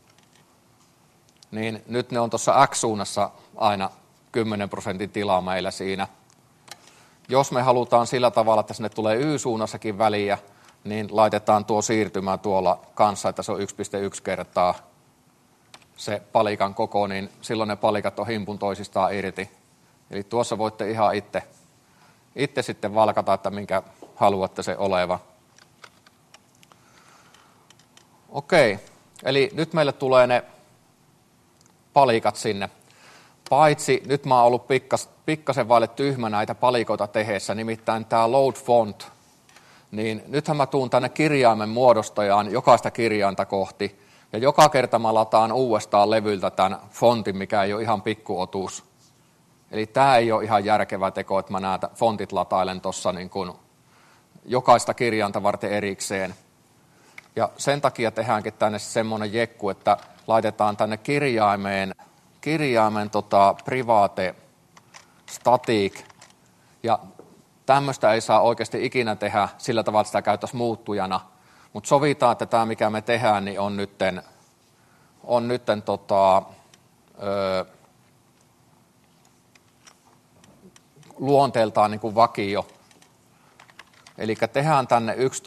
Niin nyt ne on tuossa X-suunnassa aina 10% tilaa meillä siinä. Jos me halutaan sillä tavalla, että sinne tulee Y-suunnassakin väliä, niin laitetaan tuo siirtymä tuolla kanssa, että se on 1,1 kertaa se palikan koko, niin silloin ne palikat on himpun toisistaan irti. Eli tuossa voitte ihan itse sitten valkata, että minkä haluatte se oleva. Okei, eli nyt meille tulee ne palikat sinne. Paitsi nyt mä oon ollut pikkasen vaille tyhmä näitä palikoita tehdessä, nimittäin tämä load font, niin nythän mä tuun tänne kirjaimen muodostajaan jokaista kirjainta kohti, Ja joka kerta mä lataan uudestaan levyltä tämän fontin, mikä ei ole ihan pikkuotus. Eli tämä ei ole ihan järkevä teko, että mä nämä fontit latailen tuossa niin kuin jokaista kirjainta varten erikseen. Ja sen takia tehdäänkin tänne semmoinen jekku, että laitetaan tänne kirjaimen private static. Ja tämmöistä ei saa oikeasti ikinä tehdä sillä tavalla, että sitä käyttäisi muuttujana. Mutta sovitaan, että tämä mikä me tehdään, niin on nytten luonteeltaan niin kuin vakio. Eli tehdään tänne yksi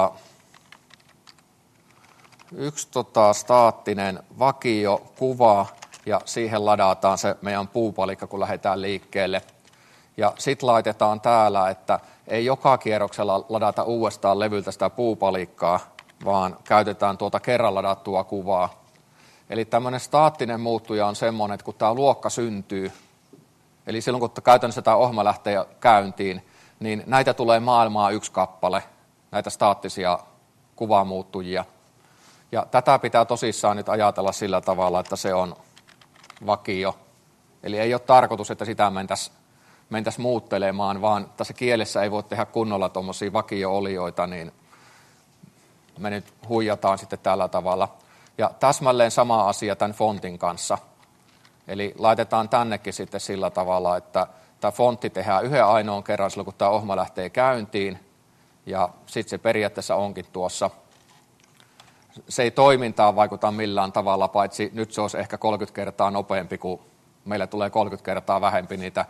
staattinen vakiokuva ja siihen ladataan se meidän puupalikka, kun lähdetään liikkeelle. Ja sitten laitetaan täällä, että ei joka kierroksella ladata uudestaan levyltä sitä puupalikkaa, vaan käytetään tuota kerran ladattua kuvaa. Eli tämmöinen staattinen muuttuja on semmoinen, että kun tämä luokka syntyy, eli silloin kun käytännössä tämä ohjelma lähtee käyntiin, niin näitä tulee maailmaan yksi kappale, näitä staattisia kuvamuuttujia. Ja tätä pitää tosissaan nyt ajatella sillä tavalla, että se on vakio. Eli ei ole tarkoitus, että sitä mentäisiin muuttelemaan, vaan tässä kielessä ei voi tehdä kunnolla tuommoisia vakio-olioita, niin me nyt huijataan sitten tällä tavalla. Ja täsmälleen sama asia tämän fontin kanssa. Eli laitetaan tännekin sitten sillä tavalla, että tämä fontti tehdään yhden ainoan kerran silloin, kun tämä ohjelma lähtee käyntiin. Ja sitten se periaatteessa onkin tuossa. Se ei toimintaan vaikuta millään tavalla, paitsi nyt se olisi ehkä 30 kertaa nopeampi, kun meillä tulee 30 kertaa vähempi niitä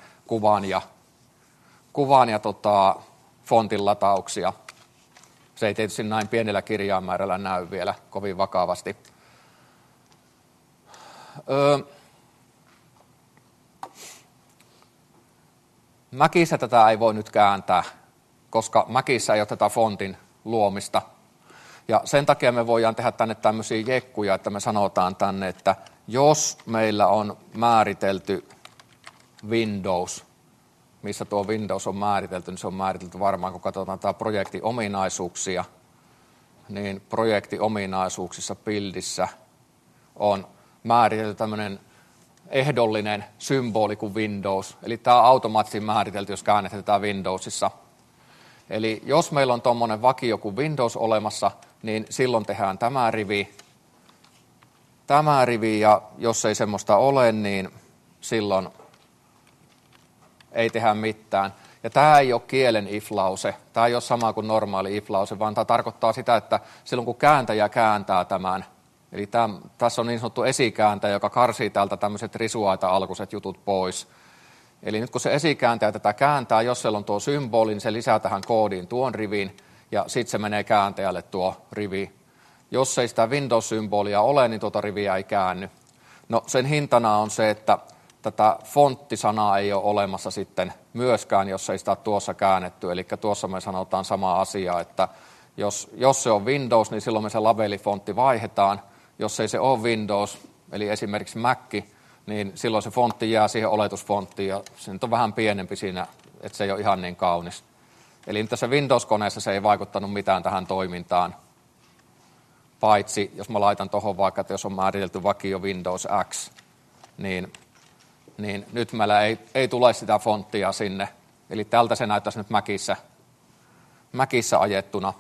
kuvan ja fontin latauksia. Se ei tietysti näin pienellä kirjainmäärällä näy vielä kovin vakavasti. Macissä tätä ei voi nyt kääntää, koska Macissä ei ole tätä fontin luomista. Ja sen takia me voidaan tehdä tänne tämmöisiä jekkuja, että me sanotaan tänne, että jos meillä on määritelty Windows, missä tuo Windows on määritelty, niin se on määritelty varmaan, kun katsotaan tämä projektiominaisuuksia, niin projektiominaisuuksissa buildissä on määritelty tämmöinen ehdollinen symboli kuin Windows. Eli tämä on automaattisesti määritelty, jos käännetään Windowsissa. Eli jos meillä on tuommoinen vakio kuin Windows olemassa, niin silloin tehdään tämä rivi, ja jos ei semmoista ole, niin silloin ei tehdä mitään. Ja tämä ei ole kielen if-lause, tämä ei ole sama kuin normaali if-lause, vaan tämä tarkoittaa sitä, että silloin kun kääntäjä kääntää tämän, eli tässä on niin sanottu esikääntäjä, joka karsii täältä tämmöiset risuaita-alkuiset jutut pois. Eli nyt kun se esikääntäjä tätä kääntää, jos siellä on tuo symboli, niin se lisää tähän koodiin tuon rivin, ja sitten se menee kääntäjälle tuo rivi. Jos ei sitä Windows-symbolia ole, niin tuota riviä ei käänny. No sen hintana on se, että tätä fonttisanaa ei ole olemassa sitten myöskään, jos ei sitä ole tuossa käännetty. Eli tuossa me sanotaan sama asia, että jos se on Windows, niin silloin me se labelifontti vaihdetaan. Jos ei se ole Windows, eli esimerkiksi Mac, niin silloin se fontti jää siihen oletusfonttiin, ja se nyt on vähän pienempi siinä, että se ei ole ihan niin kaunis. Eli tässä Windows-koneessa se ei vaikuttanut mitään tähän toimintaan, paitsi jos mä laitan tuohon vaikka, että jos on määritelty vakio Windows X, niin nyt meillä ei tule sitä fonttia sinne. Eli tältä se näyttäisi nyt Macissä ajettuna.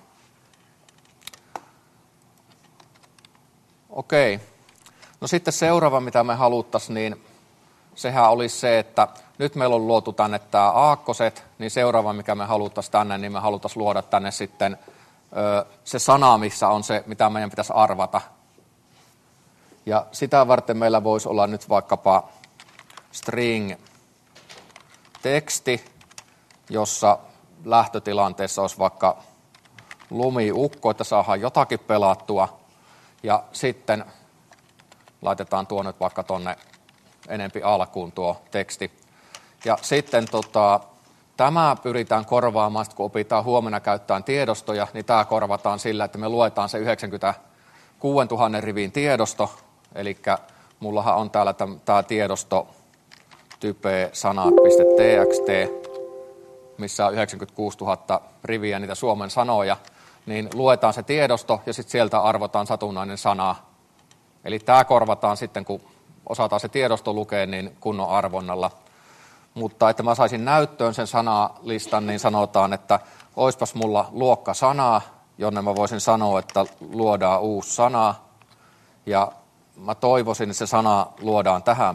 Okei. No sitten seuraava, mitä me haluttaisiin, niin sehän olisi se, että nyt meillä on luotu tänne tämä aakkoset, niin seuraava, mikä me haluttaisiin tänne, niin me haluttaisiin luoda tänne sitten se sana, missä on se, mitä meidän pitäisi arvata. Ja sitä varten meillä voisi olla nyt vaikkapa string teksti, jossa lähtötilanteessa olisi vaikka lumiukko, että saadaan jotakin pelattua. Ja sitten laitetaan tuo nyt vaikka tuonne enempi alkuun tuo teksti. Ja sitten tämä pyritään korvaamaan, kun opitaan huomenna käyttämään tiedostoja, niin tämä korvataan sillä, että me luetaan se 96 000 rivin tiedosto. Eli mullahan on täällä tämä tiedosto type sanat.txt, missä on 96 000 riviä niitä suomen sanoja, niin luetaan se tiedosto ja sitten sieltä arvotaan satunnainen sana Eli tämä korvataan sitten, kun osataan se tiedosto lukea, niin kunnon arvonnalla. Mutta että mä saisin näyttöön sen sanalistan, niin sanotaan, että oispas mulla luokka sanaa, jonne mä voisin sanoa, että luodaan uusi sana. Ja mä toivoisin, että se sana luodaan tähän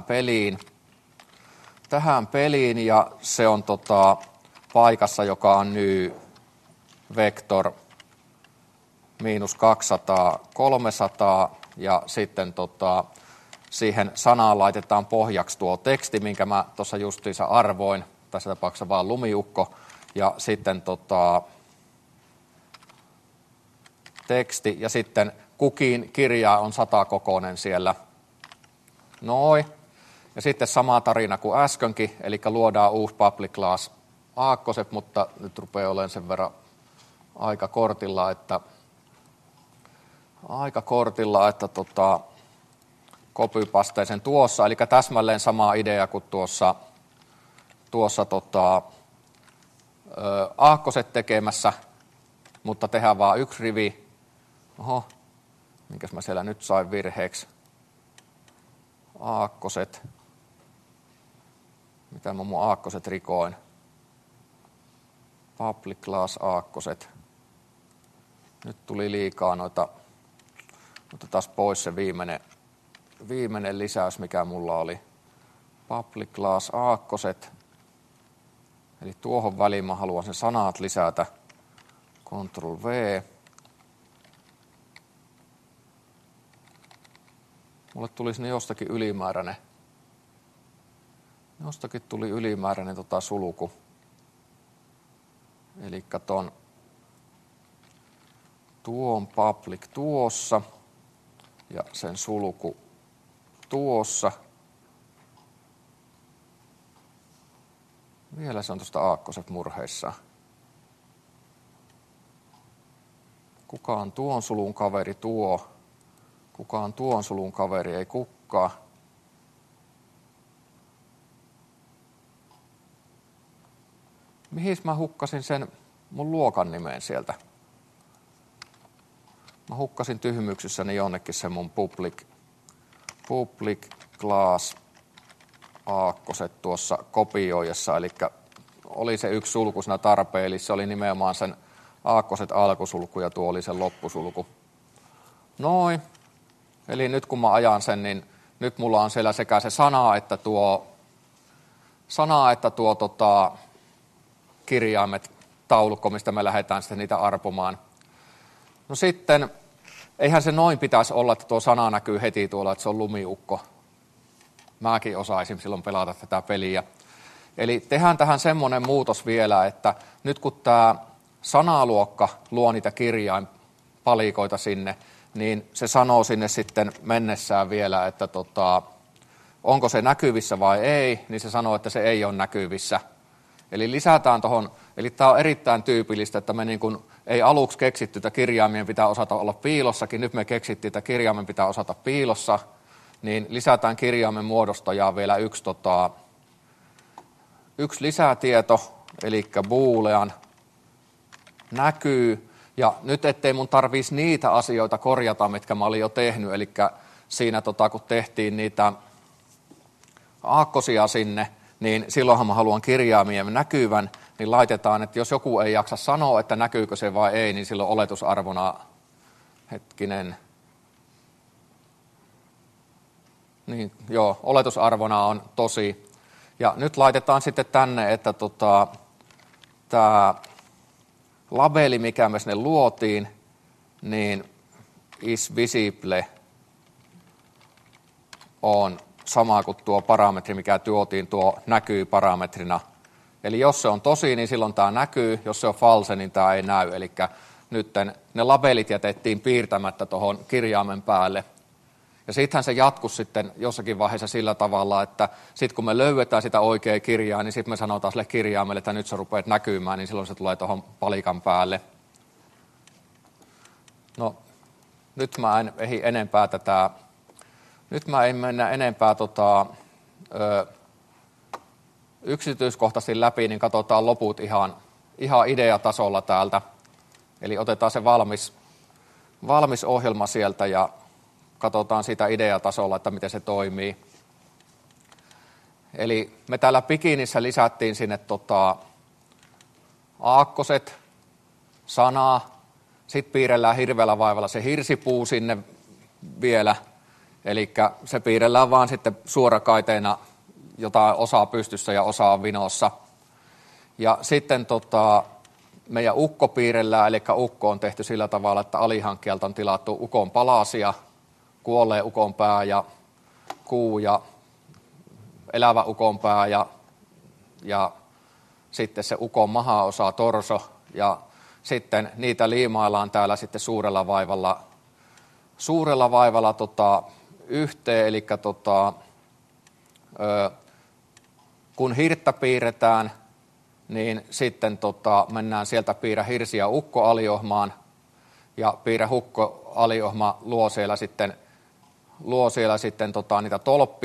peliin ja se on paikassa, joka on new vector -200, 300 ja sitten siihen sanaan laitetaan pohjaksi tuo teksti, minkä mä tuossa justiinsa arvoin, tässä tapauksessa vaan lumiukko ja sitten teksti ja sitten kukin kirja on 100-kokoinen siellä. Noin. Ja sitten sama tarina kuin äskenkin, eli luodaan uusi public class aakkoset, mutta nyt rupeaa olemaan sen verran aika kortilla, että copypasteen sen tuossa, eli täsmälleen sama idea kuin tuossa aakkoset tekemässä, mutta tehdään vaan yksi rivi. Oho, minkäs mä siellä nyt sain virheeksi? Aakkoset. Mitä mä mun aakkoset rikoin? Public class aakkoset. Nyt tuli liikaa noita. Otetaan pois se viimeinen lisäys, mikä mulla oli. Public class aakkoset. Eli tuohon väliin mä haluan sen sanat lisätä. Ctrl V. Mulle tuli sinne jostakin ylimääräinen. Jostakin tuli ylimääräinen sulku. Eli tuon public tuossa ja sen sulku tuossa. Vielä se on tuosta aakkoset murheissa. Kuka on tuon sulun kaveri tuo? Kuka on tuon sulun kaveri? Ei kukaan. Mihin mä hukkasin sen mun luokan nimeen sieltä? Mä hukkasin tyhmyksyssäni jonnekin sen mun public class aakkoset tuossa kopioijassa, eli oli se yksi sulku siinä tarpeen, eli se oli nimenomaan sen aakkoset alkusulku ja tuo oli sen loppusulku. Noin. Eli nyt kun mä ajan sen, niin nyt mulla on siellä sekä se sana, että tuo kirjaimet, taulukko, mistä me lähdetään sitten niitä arpomaan. No sitten, eihän se noin pitäisi olla, että tuo sana näkyy heti tuolla, että se on lumiukko. Mäkin osaisin silloin pelata tätä peliä. Eli tehdään tähän semmoinen muutos vielä, että nyt kun tämä sanaluokka luo niitä kirjainpalikoita sinne, niin se sanoo sinne sitten mennessään vielä, että onko se näkyvissä vai ei, niin se sanoo, että se ei ole näkyvissä. Eli lisätään tuohon, eli tämä on erittäin tyypillistä, että me niin kuin ei aluksi keksitty, että kirjaimien pitää osata olla piilossakin, nyt me keksittiin, että kirjaimen pitää osata piilossa, niin lisätään kirjaimen muodostajaan vielä yksi lisätieto, eli boolean näkyy, ja nyt ettei mun tarvitsisi niitä asioita korjata, mitkä mä olin jo tehnyt, eli siinä kun tehtiin niitä aakkosia sinne, niin silloinhan mä haluan kirjaimien näkyvän, niin laitetaan, että jos joku ei jaksa sanoa, että näkyykö se vai ei, niin silloin oletusarvona, oletusarvona on tosi. Ja nyt laitetaan sitten tänne, että tämä labeli, mikä me sinne luotiin, niin is visible on sama kuin tuo parametri, mikä tuotiin, tuo näkyy parametrina. Eli jos se on tosi, niin silloin tämä näkyy, jos se on false, niin tämä ei näy. Eli nyt ne labelit jätettiin piirtämättä tuohon kirjaimen päälle. Ja sittenhän se jatkuisi sitten jossakin vaiheessa sillä tavalla, että sitten kun me löydetään sitä oikeaa kirjaa, niin sitten me sanotaan sille kirjaimelle, että nyt sä rupeat näkymään, niin silloin se tulee tuohon palikan päälle. No, nyt mä en ehdi enempää tätä. Nyt mä en mennä enempää yksityiskohtaisesti läpi, niin katsotaan loput ihan ideatasolla täältä. Eli otetaan se valmis ohjelma sieltä ja katsotaan siitä ideatasolla, että miten se toimii. Eli me täällä Bikinissä lisättiin sinne aakkoset, sanaa, sitten piirrellään hirveällä vaivalla se hirsipuu sinne vielä, eli se piirrellään vaan sitten suorakaiteena, jotain osaa pystyssä ja osaa vinossa. Ja sitten meidän ukko piirrellään, eli ukko on tehty sillä tavalla, että alihankkijalta on tilattu ukon palasia, kuolleen ukon pää ja kuu ja elävä ukon pää ja sitten se ukon mahaosa, torso ja sitten niitä liimaillaan täällä sitten suurella vaivalla yhteen, eli kun hirttä piirretään, niin sitten mennään sieltä piirrä hirsi ja ukko aliohmaan ja piirrä hukko aliohma luo siellä sitten niitä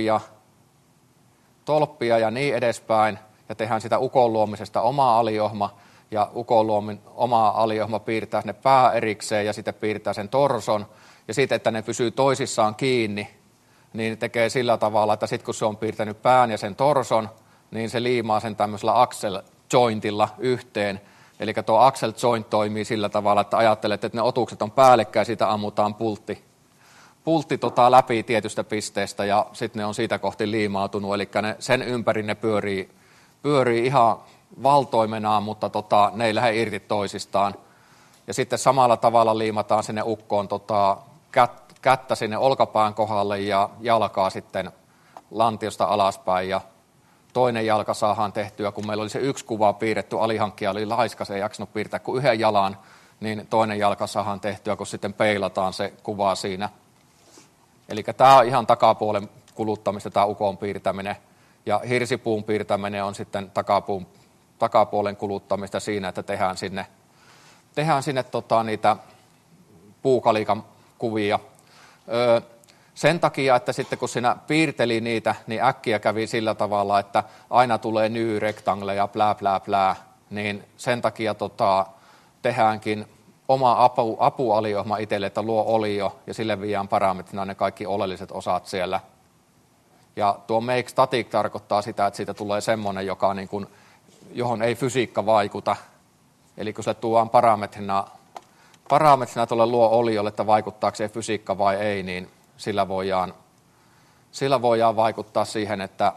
tolppia ja niin edespäin ja tehdään sitä ukon luomisesta oma aliohma ja ukon oma aliohma piirtää ne pää erikseen ja sitten piirtää sen torson ja sitten, että ne pysyy toisissaan kiinni, niin tekee sillä tavalla, että sitten kun se on piirtänyt pään ja sen torson, niin se liimaa sen tämmöisellä axle jointilla yhteen. Eli tuo axle joint toimii sillä tavalla, että ajattelet, että ne otukset on päällekkäin, siitä ammutaan pultti läpi tietystä pisteestä ja sitten ne on siitä kohti liimautunut, eli sen ympäri ne pyörii ihan valtoimenaan, mutta ne ei lähde irti toisistaan. Ja sitten samalla tavalla liimataan sinne ukkoon kättä sinne olkapään kohdalle ja jalkaa sitten lantiosta alaspäin ja toinen jalka saadaan tehtyä, kun meillä oli se yksi kuva piirretty, alihankkija oli laiska, se ei jaksanut piirtää kuin yhden jalan, niin toinen jalka saadaan tehtyä, kun sitten peilataan se kuva siinä. Eli tämä on ihan takapuolen kuluttamista, tämä ukon piirtäminen, ja hirsipuun piirtäminen on sitten takapuolen kuluttamista siinä, että tehdään sinne niitä puukalikan kuvia. Sen takia, että sitten kun siinä piirteli niitä, niin äkkiä kävi sillä tavalla, että aina tulee new rectangle ja plää, plää, plää, niin sen takia tehdäänkin oma apualiohma itselle, että luo olio ja sille viiään parametrina ne kaikki oleelliset osat siellä. Ja tuo make static tarkoittaa sitä, että siitä tulee semmoinen, joka niin kuin, johon ei fysiikka vaikuta. Eli kun se tuodaan parametrina tuolle luo oliolle, että vaikuttaako se fysiikka vai ei, niin sillä voidaan vaikuttaa siihen, että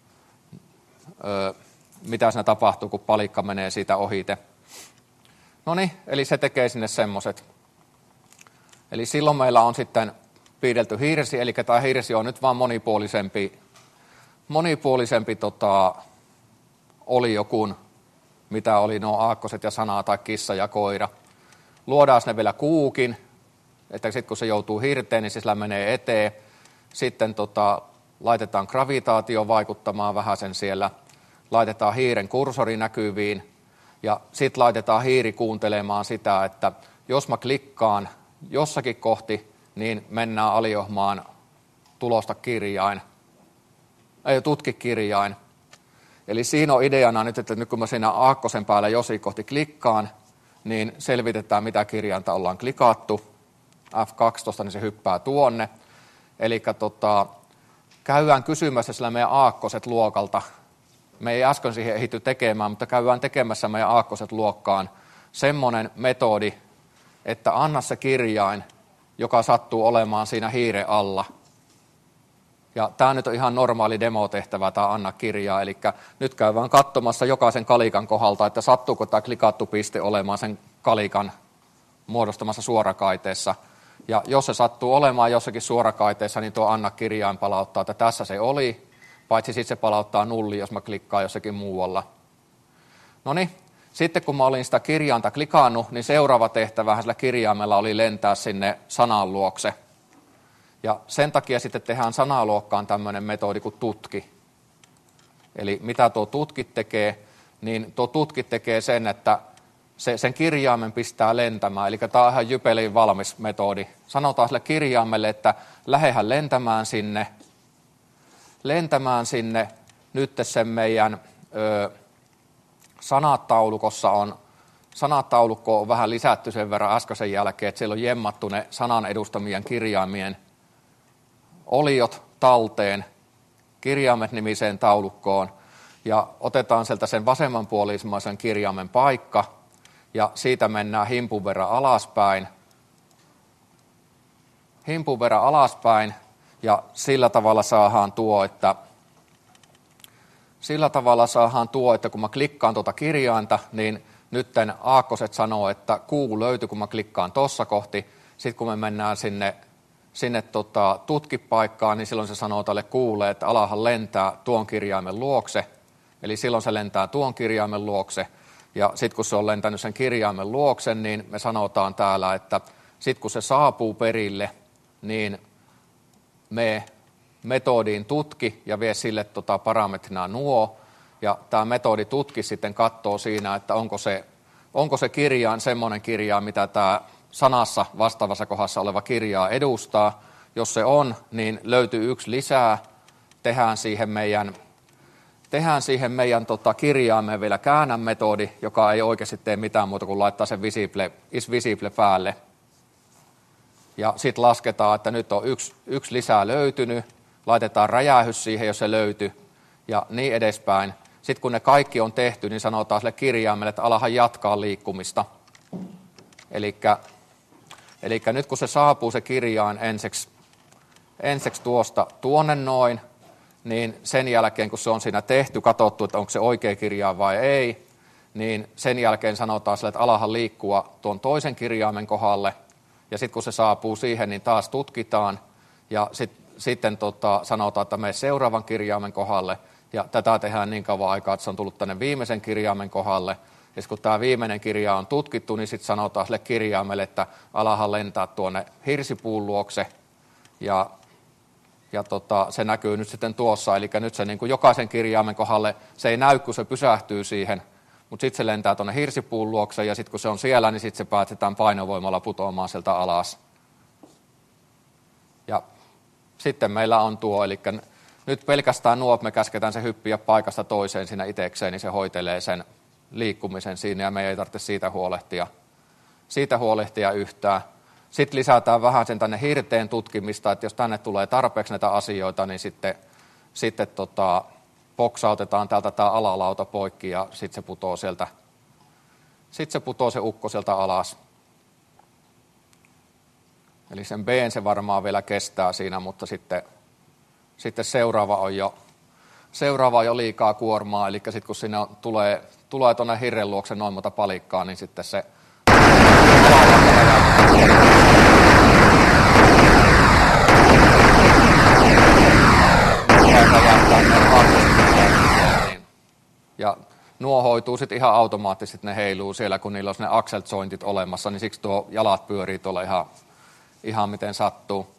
mitä siinä tapahtuu, kun palikka menee siitä ohite. No niin, eli se tekee sinne semmoiset. Eli silloin meillä on sitten piirdelty hirsi, eli tämä hirsi on nyt vaan monipuolisempi olio kuin mitä oli nuo aakkoset ja sana tai kissa ja koira. Luodaan sinne vielä kuukin, että sitten kun se joutuu hirteen, niin se sillä menee eteen. Sitten laitetaan gravitaatio vaikuttamaan vähän sen siellä. Laitetaan hiiren kursori näkyviin ja sitten laitetaan hiiri kuuntelemaan sitä, että jos mä klikkaan jossakin kohti, niin mennään aliohmaan tulosta kirjain, ei tutki kirjain. Eli siinä on ideana nyt, että nyt kun mä siinä aakkosen päällä jossakin kohti klikkaan, niin selvitetään mitä kirjainta ollaan klikattu. F12, niin se hyppää tuonne. Eli käydään kysymässä sillä meidän aakkoset luokalta. Me ei äsken siihen ehditty tekemään, mutta käydään tekemässä meidän aakkoset luokkaan semmoinen metodi, että anna se kirjain, joka sattuu olemaan siinä hiiren alla. Ja tämä nyt on ihan normaali demotehtävä, tämä anna kirjaa, eli nyt käydään katsomassa jokaisen kalikan kohdalta, että sattuuko tämä klikattu piste olemaan sen kalikan muodostamassa suorakaiteessa. Ja jos se sattuu olemaan jossakin suorakaiteessa, niin tuo anna kirjain palauttaa, että tässä se oli, paitsi sitten se palauttaa nulli, jos mä klikkaan jossakin muualla. No niin, sitten kun mä olin sitä kirjainta klikannut, niin seuraava tehtävähän sillä kirjaimella oli lentää sinne sanan luokse. Ja sen takia sitten tehdään sanaluokkaan tämmöinen metodi kuin tutki. Eli mitä tuo tutkit tekee, niin tuo tutkit tekee sen, että sen kirjaimen pistää lentämään. Eli tämä on ihan jypeliin valmis metodi. Sanotaan sille kirjaimelle, että lähdehän lentämään sinne. Nyt sen meidän sanataulukko on vähän lisätty sen verran äskeisen jälkeen, että siellä on jemmattu ne sanan edustamien kirjaimien oliot talteen kirjaimet nimiseen taulukkoon ja otetaan sieltä sen vasemmanpuolisimmaisen kirjaimen paikka ja siitä mennään himpun verran alaspäin ja sillä tavalla saadaan tuo, että kun mä klikkaan tuota kirjainta, niin nytten aakkoset sanoo, että kuu löytyi, kun mä klikkaan tuossa kohti. Sitten kun me mennään sinne tutkipaikkaan, niin silloin se sanoo tälle kuulle, että alahan lentää tuon kirjaimen luokse. Eli silloin se lentää tuon kirjaimen luokse. Ja sitten kun se on lentänyt sen kirjaimen luokse, niin me sanotaan täällä, että sitten kun se saapuu perille, niin me metodiin tutki ja vie sille parametrina nuo. Ja tämä metodi tutki sitten katsoo siinä, että onko se kirjain semmoinen kirjain, mitä tämä sanassa vastaavassa kohdassa oleva kirjaa edustaa. Jos se on, niin löytyy yksi lisää. Tehdään siihen meidän kirjaimeen vielä käännän-metodi, joka ei oikeasti tee mitään muuta kuin laittaa sen is visible päälle. Ja sitten lasketaan, että nyt on yksi lisää löytynyt. Laitetaan räjähys siihen, jos se löytyy ja niin edespäin. Sitten kun ne kaikki on tehty, niin sanotaan sille kirjaimelle, että alahan jatkaa liikkumista. Eli nyt kun se saapuu se kirjain ensiksi tuosta tuonne noin, niin sen jälkeen kun se on siinä tehty, katsottu, että onko se oikea kirjain vai ei, niin sen jälkeen sanotaan sille, että alahan liikkua tuon toisen kirjaimen kohdalle. Ja sitten kun se saapuu siihen, niin taas tutkitaan ja sitten sanotaan, että mene seuraavan kirjaimen kohdalle. Ja tätä tehdään niin kauan aikaa, että se on tullut tänne viimeisen kirjaimen kohdalle. Ja kun tämä viimeinen kirja on tutkittu, niin sitten sanotaan sille kirjaimelle, että alahan lentää tuonne hirsipuun luokse. Ja se näkyy nyt sitten tuossa. Eli nyt se niin kuin jokaisen kirjaimen kohdalle, se ei näy, kun se pysähtyy siihen. Mutta sitten se lentää tuonne hirsipuun luokse ja sitten kun se on siellä, niin sitten se päätetään painovoimalla putoamaan sieltä alas. Ja sitten meillä on tuo, eli nyt pelkästään nuo, me käsketään se hyppiä paikasta toiseen siinä itsekseen, niin se hoitelee sen liikkumisen siinä ja me ei tarvitse siitä huolehtia yhtään. Sitten lisätään vähän sen tänne hirteen tutkimista, että jos tänne tulee tarpeeksi näitä asioita, niin sitten boksautetaan täältä tämä alalauta poikki ja sitten se putoo sieltä, se ukko sieltä alas. Eli sen B:n se varmaan vielä kestää siinä, mutta sitten seuraava on jo liikaa kuormaa, eli sitten kun siinä tulee tuonne hirren luokse noin monta palikkaa, niin sitten se ja nuo hoituu sitten ihan automaattisesti, ne heiluu siellä, kun niillä on ne axle jointit olemassa, niin siksi tuo jalat pyörii tuolla ihan miten sattuu.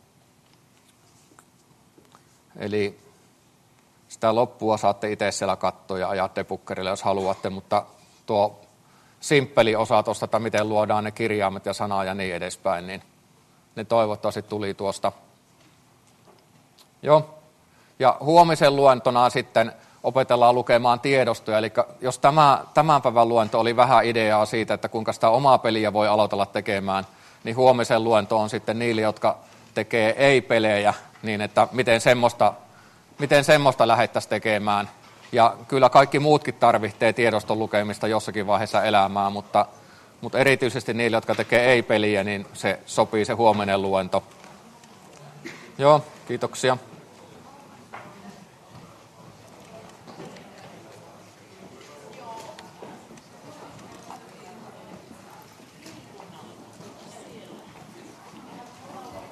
Eli sitä loppua saatte itse siellä katsoa ja ajaa debuggerille, jos haluatte, mutta tuo simppeli osa tuosta, että miten luodaan ne kirjaimet ja sanaa ja niin edespäin, niin ne toivottavasti tuli tuosta. Joo. Ja huomisen luentona sitten opetellaan lukemaan tiedostoja, eli jos tämän päivän luento oli vähän ideaa siitä, että kuinka sitä omaa peliä voi aloitella tekemään, niin huomisen luento on sitten niille, jotka tekee ei-pelejä, niin että miten semmoista lähdettäisiin tekemään. Ja kyllä kaikki muutkin tarvitsee tiedoston lukemista jossakin vaiheessa elämää, mutta erityisesti niille, jotka tekee ei-peliä, niin se sopii se huominen luento. Joo, kiitoksia.